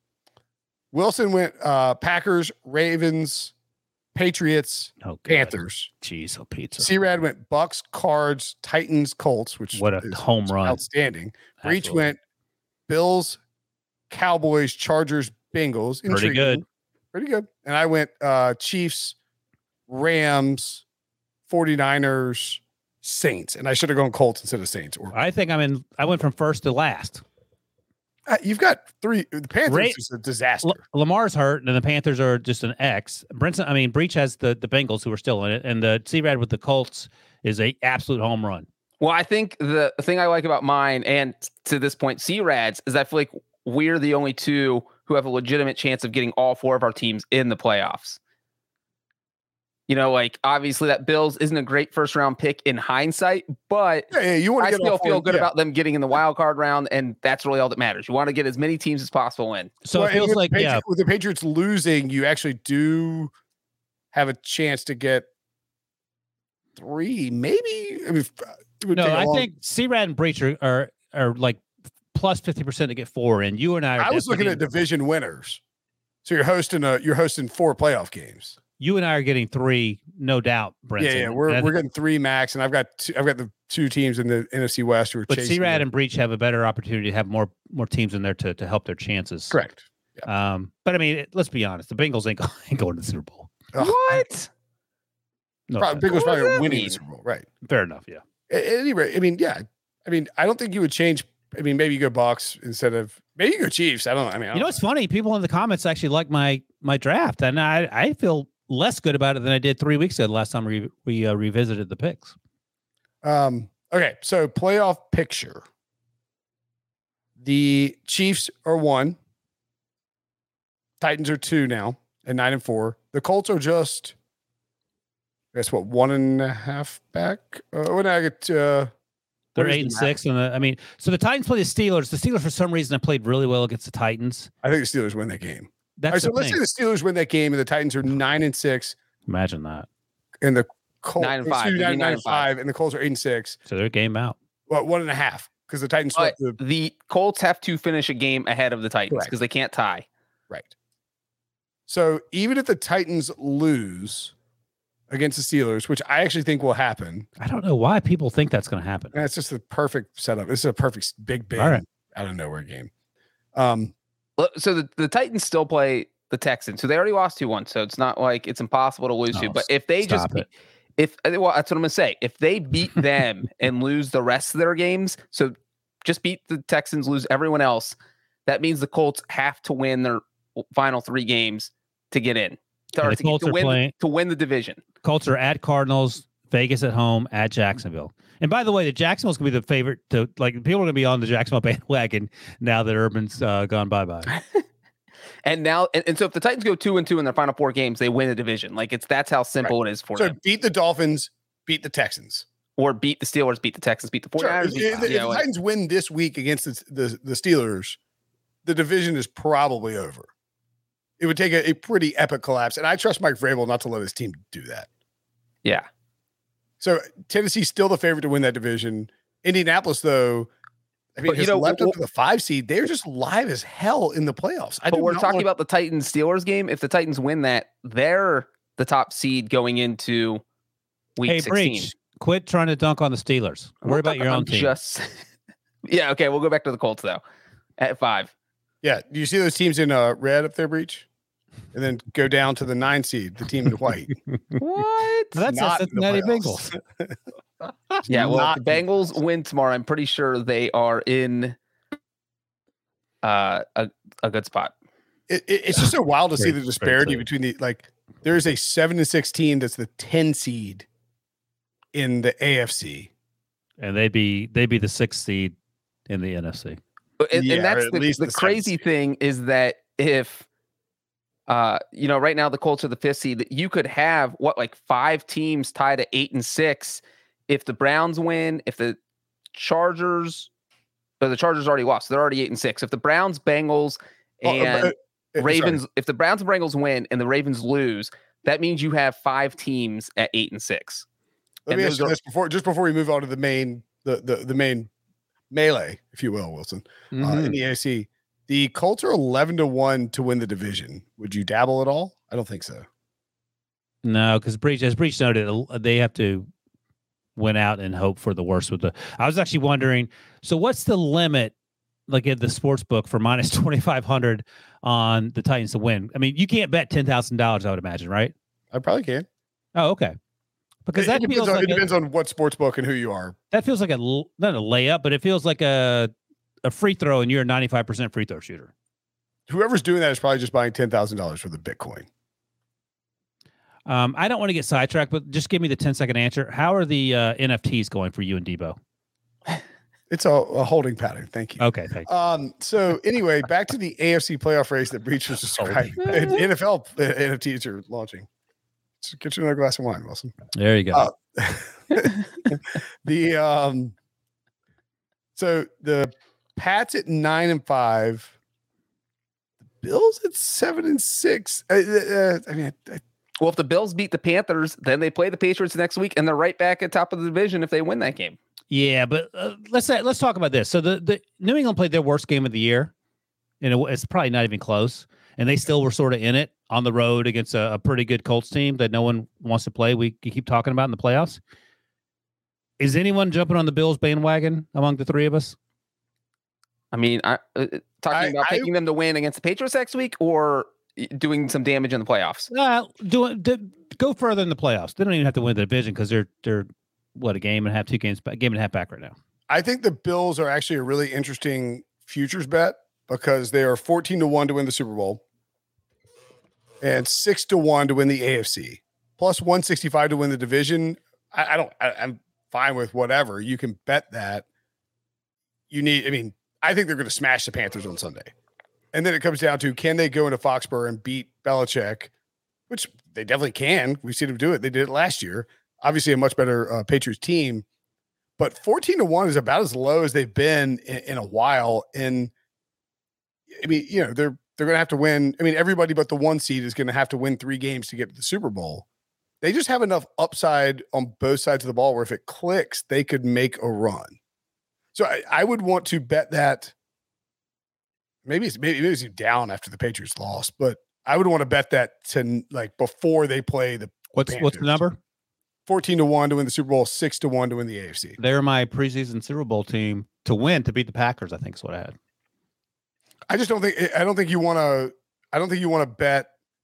Wilson went uh, Packers, Ravens, Patriots, Oh, God. Panthers. Jeez, oh pizza. C-Rad went Bucks, Cards, Titans, Colts, which What a is home run. outstanding. Breach Absolutely. went Bills, Cowboys, Chargers, Bengals. Pretty Intriguing. good. Pretty good. And I went uh, Chiefs, Rams, 49ers, Saints. And I should have gone Colts instead of Saints. Or I think I'm in. I went from first to last. Uh, you've got three. The Panthers Ra- is a disaster. L- Lamar's hurt, and the Panthers are just an X. Brinson, I mean, Breach has the the Bengals who are still in it, and the C-Rad with the Colts is a absolute home run. Well, I think the thing I like about mine and to this point, C-Rad's, is I feel like we're the only two who have a legitimate chance of getting all four of our teams in the playoffs. You know, like obviously that Bills isn't a great first round pick in hindsight, but Yeah, yeah, you want I to get still all feel four- good yeah. about them getting in the wild card round, and that's really all that matters. You want to get as many teams as possible in. So Well, it and feels with like the Patri- yeah, with the Patriots losing, you actually do have a chance to get three, maybe. I mean, it would no, take a I long- think C-Rad and Breach are, are are like plus fifty percent to get four in. You and I are I was looking definitely at division winners. So you're hosting a you're hosting four playoff games. you and I are getting three, no doubt, Brent. Yeah, yeah, we're we're getting three max, and I've got two, I've got the two teams in the N F C West who are but chasing. C-Rad it. and Breach have a better opportunity to have more more teams in there to to help their chances. Correct. Um, but I mean, it- let's be honest, the Bengals ain't, go, ain't going to the Super Bowl. Ugh, What? No, Probably, offense. Bengals What probably does that winning mean? the Super Bowl, right? Fair enough. Yeah. At any rate, I mean, yeah, I mean, I don't think you would change. I mean, maybe you go Bucks instead of maybe you go Chiefs. I don't know. I mean, I You don't know what's funny? People in the comments actually like my my draft, and I I feel less good about it than I did three weeks ago. The last time we we uh, revisited the picks. Um, okay, so playoff picture. The Chiefs are one. Titans are two now and nine and four. The Colts are just, I guess what, one and a half back? Uh, when I get uh They're what is eight and the six, and the, I mean, so the Titans play the Steelers. The Steelers, for some reason, have played really well against the Titans. I think the Steelers win that game. That's All right, so the let's thing. say the Steelers win that game and the Titans are nine and six Imagine that. and the Colts Nine and five. excuse me, They'd be nine, nine nine and and five and the Colts are eight and six. So they're game out. Well, one and a half because the Titans But swept the the Colts have to finish a game ahead of the Titans Correct. because they can't tie. right. So even if the Titans lose against the Steelers, which I actually think will happen, I don't know why people think that's going to happen. and it's just the perfect setup. This is a perfect big big All right. out of nowhere game. Um, Look, So the, the Titans still play the Texans. So they already lost two one. So it's not like it's impossible to lose No, to. But if they just stop it. if well, that's what I'm gonna say. If they beat them and lose the rest of their games, so just beat the Texans, lose everyone else, that means the Colts have to win their final three games to get in. To, And or the to, get- Colts to are win playing- to win the division. Colts are at Cardinals, Vegas at home, at Jacksonville. And by the way, the Jacksonville's going to be the favorite. To like people are going to be on the Jacksonville bandwagon now that Urban's uh, gone bye bye. And now, and, and so if the Titans go two and two in their final four games, they win the division. Like it's that's how simple it is for so them. beat the Dolphins, beat the Texans. Or beat the Steelers, beat the Texans, beat the Sure. 49ers. If, beat- if the, if yeah, the like- Titans win this week against the, the the Steelers, the division is probably over. It would take a, a pretty epic collapse, and I trust Mike Vrabel not to let his team do that. yeah. So Tennessee's still the favorite to win that division. Indianapolis, though, I mean, But, you has know, left w- up to the five seed. They're just live as hell in the playoffs. I But do we're not talking want- about the Titans Steelers game. If the Titans win that, they're the top seed going into week Hey, sixteen. Breach, quit trying to dunk on the Steelers. I'm Worry not about your talking- own I'm team. Just yeah, okay. We'll go back to the Colts though. At five. Yeah, do you see those teams in uh, red up there, Breach? And then go down to the nine seed, the team in white. What? That's the Not in the Cincinnati playoffs. Bengals. Yeah, well, Not if the Bengals win tomorrow, I'm pretty sure they are in uh, a a good spot. It, it- it's just so wild to see Very- the very disparity true. between the like. There's a seven and sixteen that's the ten seed in the A F C. And they'd be they'd be the sixth seed in the N F C. But- And, Yeah, and or that's at the, least the the seventh crazy seed. thing is that if uh you know right now the Colts are the fifth seed, that you could have what like five teams tied at eight and six if the Browns win, if the Chargers or the Chargers already lost, so they're already eight and six. If the Browns, Bengals, Oh, uh, and uh, uh, sorry. Ravens, if the Browns and Bengals win and the Ravens lose, that means you have five teams at eight and six. Let and me those ask you are- this before, just before we move on to the main, the the, the main melee, if you will, Wilson, uh, Mm-hmm. in the A F C. The Colts are eleven to one to win the division. Would you dabble at all? I don't think so. No, because Breach, as Breach noted, uh, they have to win out and hope for the worst with the. I was actually wondering, so what's the limit, like at the sports book, for minus twenty five hundred on the Titans to win? I mean, you can't bet ten thousand dollars, I would imagine, right? I probably can. Oh, okay. Because It, that it depends feels on, like it a, depends on what sports book and who you are. that feels like a l- not a layup, but it feels like a a free throw, and you're a ninety five percent free throw shooter. Whoever's doing that is probably just buying ten thousand dollars for the Bitcoin. Um, I don't want to get sidetracked, but just give me the ten second answer. How are the uh, N F Ts going for you and Debo? It's a, a holding pattern. Thank you. Okay, thank you. Um. So anyway, back to the A F C playoff race that Breach was describing. And N F L uh, N F Ts are launching. Just get you another glass of wine, Wilson. There you go. Uh, the um, so the Pats at nine and five, the Bills at seven and six. Uh, uh, I mean, I, Well, if the Bills beat the Panthers, then they play the Patriots next week, and they're right back at top of the division if they win that game. Yeah, but uh, let's say, let's talk about this. So the, the New England played their worst game of the year, and it, it's probably not even close. And they still were sort of in it on the road against a, a pretty good Colts team that no one wants to play. We keep talking about in the playoffs. Is anyone jumping on the Bills bandwagon among the three of us? I mean, I, uh, talking I- about I- picking them to win against the Patriots next week, or doing some damage in the playoffs. Uh, do it. Do, go further in the playoffs. They don't even have to win the division because they're they're what a game and a half, two games, back, game and a half back right now. I think the Bills are actually a really interesting futures bet because they are fourteen to one to win the Super Bowl and six to one to win the A F C, plus one sixty-five to win the division. I, I don't, I, I'm fine with whatever. You can bet that. You need, I mean, I think they're going to smash the Panthers on Sunday. And then it comes down to, can they go into Foxborough and beat Belichick, which they definitely can. We've seen them do it. They did it last year. Obviously a much better uh, Patriots team, but fourteen to one is about as low as they've been in, in a while. And I mean, you know, they're, they're going to have to win. I mean, everybody but the one seed is going to have to win three games to get to the Super Bowl. They just have enough upside on both sides of the ball where if it clicks, they could make a run. So I, I would want to bet that maybe it's maybe, maybe it's down after the Patriots lost, but I would want to bet that to like before they play the What's Panthers. what's the number? fourteen to one to win the Super Bowl, six to one to win the A F C. They're my preseason Super Bowl team to win, to beat the Packers, I think is what I had. I just don't think I don't think you want to I don't think you want to bet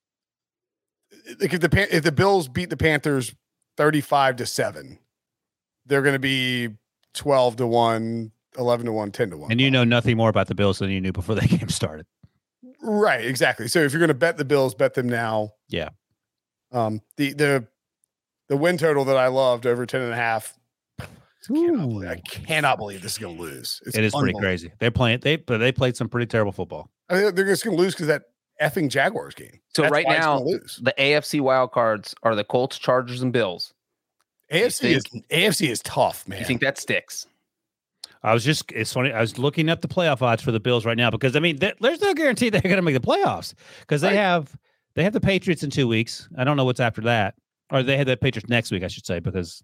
like if the Pan- if the Bills beat the Panthers thirty-five to seven, they're going to be twelve to one, eleven to one, ten to one. And you know nothing more about the Bills than you knew before that game started. Right, exactly. So if you're going to bet the Bills, bet them now. Yeah. Um, the the the win total that I loved over ten and a half. I cannot, believe, I cannot believe this is going to lose. It's It is pretty unbelievable. crazy. They're playing they but they played some pretty terrible football. I mean, they're just going to lose because that effing Jaguars game. So That's right why it's now, gonna lose. the A F C wild cards are the Colts, Chargers, and Bills. A F C is A F C is tough, man. You think that sticks? I was just it's funny. I was looking up the playoff odds for the Bills right now because I mean there- there's no guarantee they're going to make the playoffs because they Right. have they have the Patriots in two weeks. I don't know what's after that, or they have the Patriots next week, I should say. Because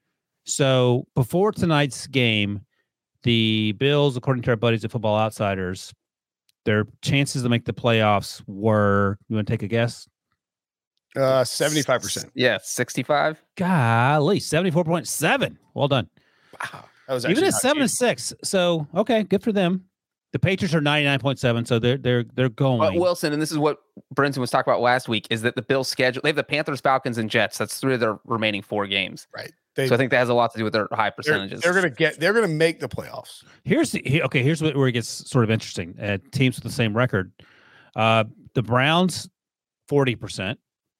so before tonight's game, the Bills, according to our buddies at Football Outsiders, their chances to make the playoffs were. You want to take a guess? Uh, seventy-five percent. Yeah, sixty-five. Golly, seventy-four point seven. Well done. Wow. That was Even actually at not seven cheap. and six. So okay, good for them. The Patriots are ninety-nine point seven, so they're they're they're going. But Wilson, and this is what Brenton was talking about last week, is that the Bills' schedule, they have the Panthers, Falcons, and Jets. That's three of their remaining four games. Right. They, So I think that has a lot to do with their high they're, percentages. they're going to get, they're going to make the playoffs. Here's the he- okay. Here's what, where it gets sort of interesting. Uh, teams with the same record, uh, the Browns forty percent,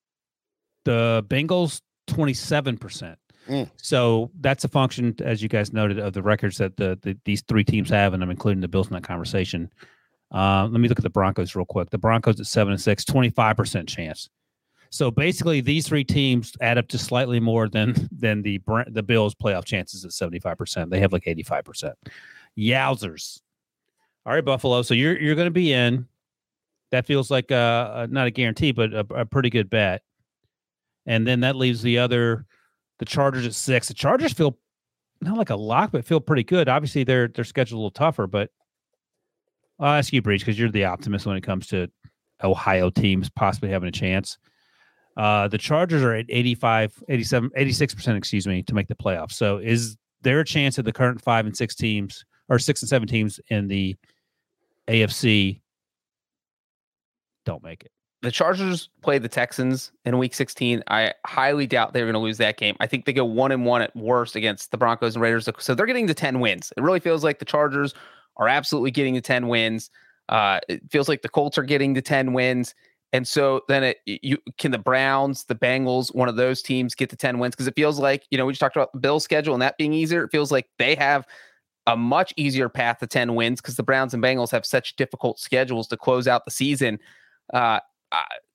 the Bengals twenty-seven percent. Mm. So that's a function, as you guys noted, of the records that the, the these three teams have, and I'm including the Bills in that conversation. Uh, let me look at the Broncos real quick. The Broncos at seven and six, twenty-five percent chance. So basically, these three teams add up to slightly more than than the Bra- the Bills' playoff chances at seventy-five percent. They have like eighty-five percent. Yowzers! All right, Buffalo. So you're you're going to be in. That feels like a, a not a guarantee, but a, a pretty good bet. And then that leaves the other, the Chargers at six. The Chargers feel not like a lock, but feel pretty good. Obviously, their their schedule a little tougher. But I'll ask you, Breach, because you're the optimist when it comes to Ohio teams possibly having a chance. Uh, the Chargers are at eighty-five, eighty-seven, eighty-six percent, excuse me, to make the playoffs. So is there a chance that the current five and six teams or six and seven teams in the A F C don't make it? The Chargers played the Texans in week sixteen. I highly doubt they're going to lose that game. I think they go one and one at worst against the Broncos and Raiders. So they're getting to ten wins. It really feels like the Chargers are absolutely getting to ten wins. Uh, it feels like the Colts are getting to ten wins. And so then it, you can the Browns, the Bengals, one of those teams get to ten wins? Because it feels like, you know, we just talked about the Bills schedule and that being easier. It feels like they have a much easier path to ten wins because the Browns and Bengals have such difficult schedules to close out the season. Uh, Uh,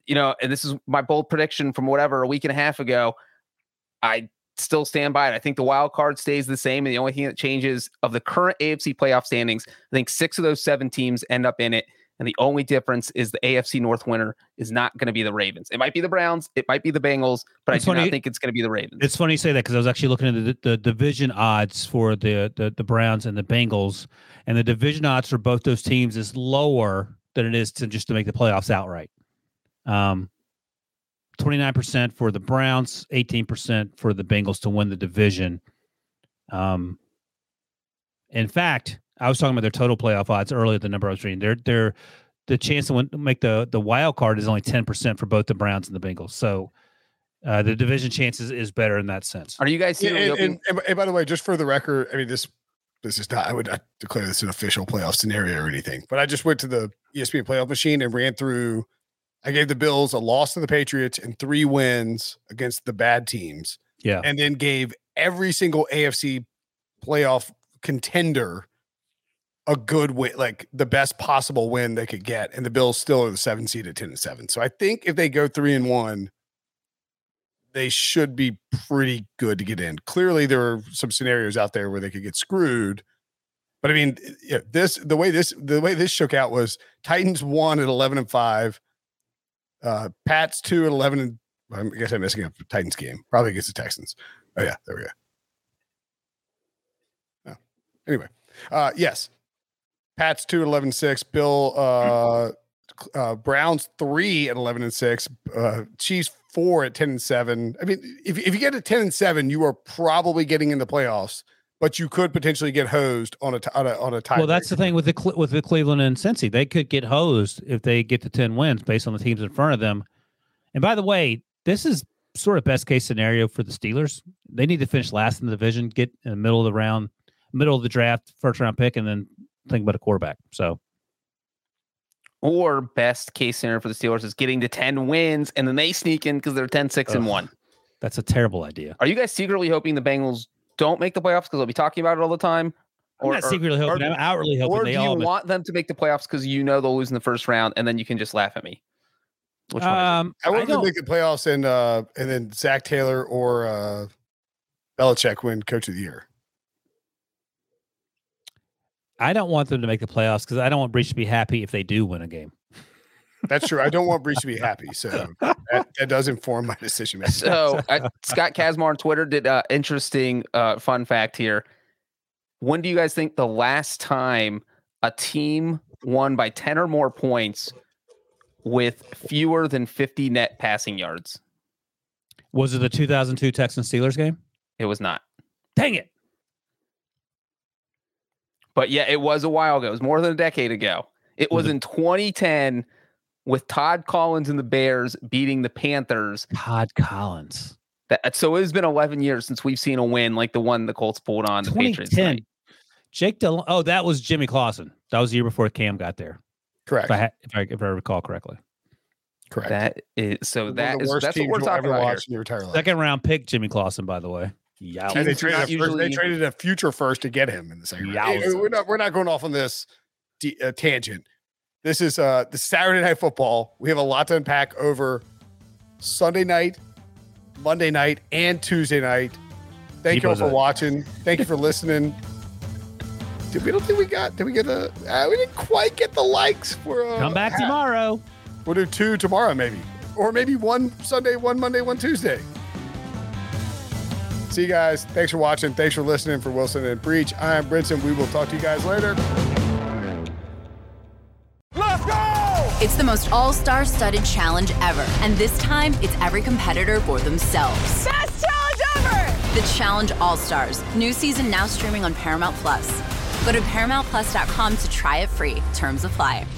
you know, and this is my bold prediction from whatever, a week and a half ago, I still stand by it. I think the wild card stays the same. And the only thing that changes of the current A F C playoff standings, I think six of those seven teams end up in it. And the only difference is the A F C North winner is not going to be the Ravens. It might be the Browns. It might be the Bengals, but it's I do funny, not think it's going to be the Ravens. It's funny you say that because I was actually looking at the, the division odds for the, the the Browns and the Bengals, and the division odds for both those teams is lower than it is to just to make the playoffs outright. Um, twenty-nine percent for the Browns, eighteen percent for the Bengals to win the division. Um, in fact, I was talking about their total playoff odds earlier. The number I was reading, they're, they're, the chance to win, make the, the wild card is only ten percent for both the Browns and the Bengals. So uh, the division chances is better in that sense. Are you guys seeing? Yeah, and, and, and, and by the way, just for the record, I mean this this is not. I would not declare this an official playoff scenario or anything. But I just went to the E S P N playoff machine and ran through. I gave the Bills a loss to the Patriots and three wins against the bad teams. Yeah, and then gave every single A F C playoff contender a good win, like the best possible win they could get. And the Bills still are the seven seed at ten and seven. So I think if they go three and one, they should be pretty good to get in. Clearly there are some scenarios out there where they could get screwed. But I mean, yeah, this, the way this, the way this shook out was Titans won at eleven and five, uh, Pats two at eleven. And I guess I'm messing up the Titans game, probably against the Texans. Oh yeah, there we go. Oh. Anyway, uh, yes. Pats two at eleven and six, Bill uh, uh, Browns three at eleven and six, uh, Chiefs four at ten and seven. I mean, if if you get to ten and seven, you are probably getting in the playoffs, but you could potentially get hosed on a t- on a on a tie. Well, that's the thing with the with the Cleveland and Cincy, they could get hosed if they get to ten wins based on the teams in front of them. And by the way, this is sort of best case scenario for the Steelers. They need to finish last in the division, get in the middle of the round, middle of the draft, first round pick, and then think about a quarterback. So, or best case scenario for the Steelers is getting to ten wins and then they sneak in because they're ten, six, and one. That's a terrible idea. Are you guys secretly hoping the Bengals don't make the playoffs because they'll be talking about it all the time? Or, I'm not secretly or, hoping. Or, I'm outwardly hoping. Or they do you all want them to make the playoffs because you know they'll lose in the first round and then you can just laugh at me? Which one um, I want them to make the playoffs and uh, and then Zach Taylor or uh, Belichick win Coach of the Year. I don't want them to make the playoffs because I don't want Breach to be happy if they do win a game. That's true. I don't want Breach to be happy. So that, that does inform my decision making. So uh, Scott Kazmar on Twitter did an uh, interesting uh, fun fact here. When do you guys think the last time a team won by ten or more points with fewer than fifty net passing yards? Was it the two thousand two Texans Steelers game? It was not. Dang it. But yeah, it was a while ago. It was more than a decade ago. It was in twenty ten with Todd Collins and the Bears beating the Panthers. Todd Collins. That, so it has been eleven years since we've seen a win like the one the Colts pulled on the Patriots tonight. Jake Del- Oh, that was Jimmy Clausen. That was the year before Cam got there. Correct. If I, ha- if I, if I recall correctly. Correct. That is so. That is that's what we're talking ever about watched in your entire life. Second round pick, Jimmy Clausen, by the way. Yeah, and they traded, a usually... first, they traded a future first to get him in the second round. Hey, we're not we're not going off on this d- uh, tangent. This is uh the Saturday Night Football. We have a lot to unpack over Sunday night, Monday night, and Tuesday night. Thank Keep you all for up. watching. Thank you for listening. Did we don't think we got? Did we get a? Uh, we didn't quite get the likes for. Uh, Come back tomorrow. We'll do two tomorrow, maybe, or maybe one Sunday, one Monday, one Tuesday. See you guys. Thanks for watching. Thanks for listening. For Wilson and Breach, I'm Brinson. We will talk to you guys later. Let's go! It's the most all-star studded challenge ever. And this time, it's every competitor for themselves. Best challenge ever! The Challenge All-Stars. New season now streaming on Paramount Plus. Go to Paramount Plus dot com to try it free. Terms apply.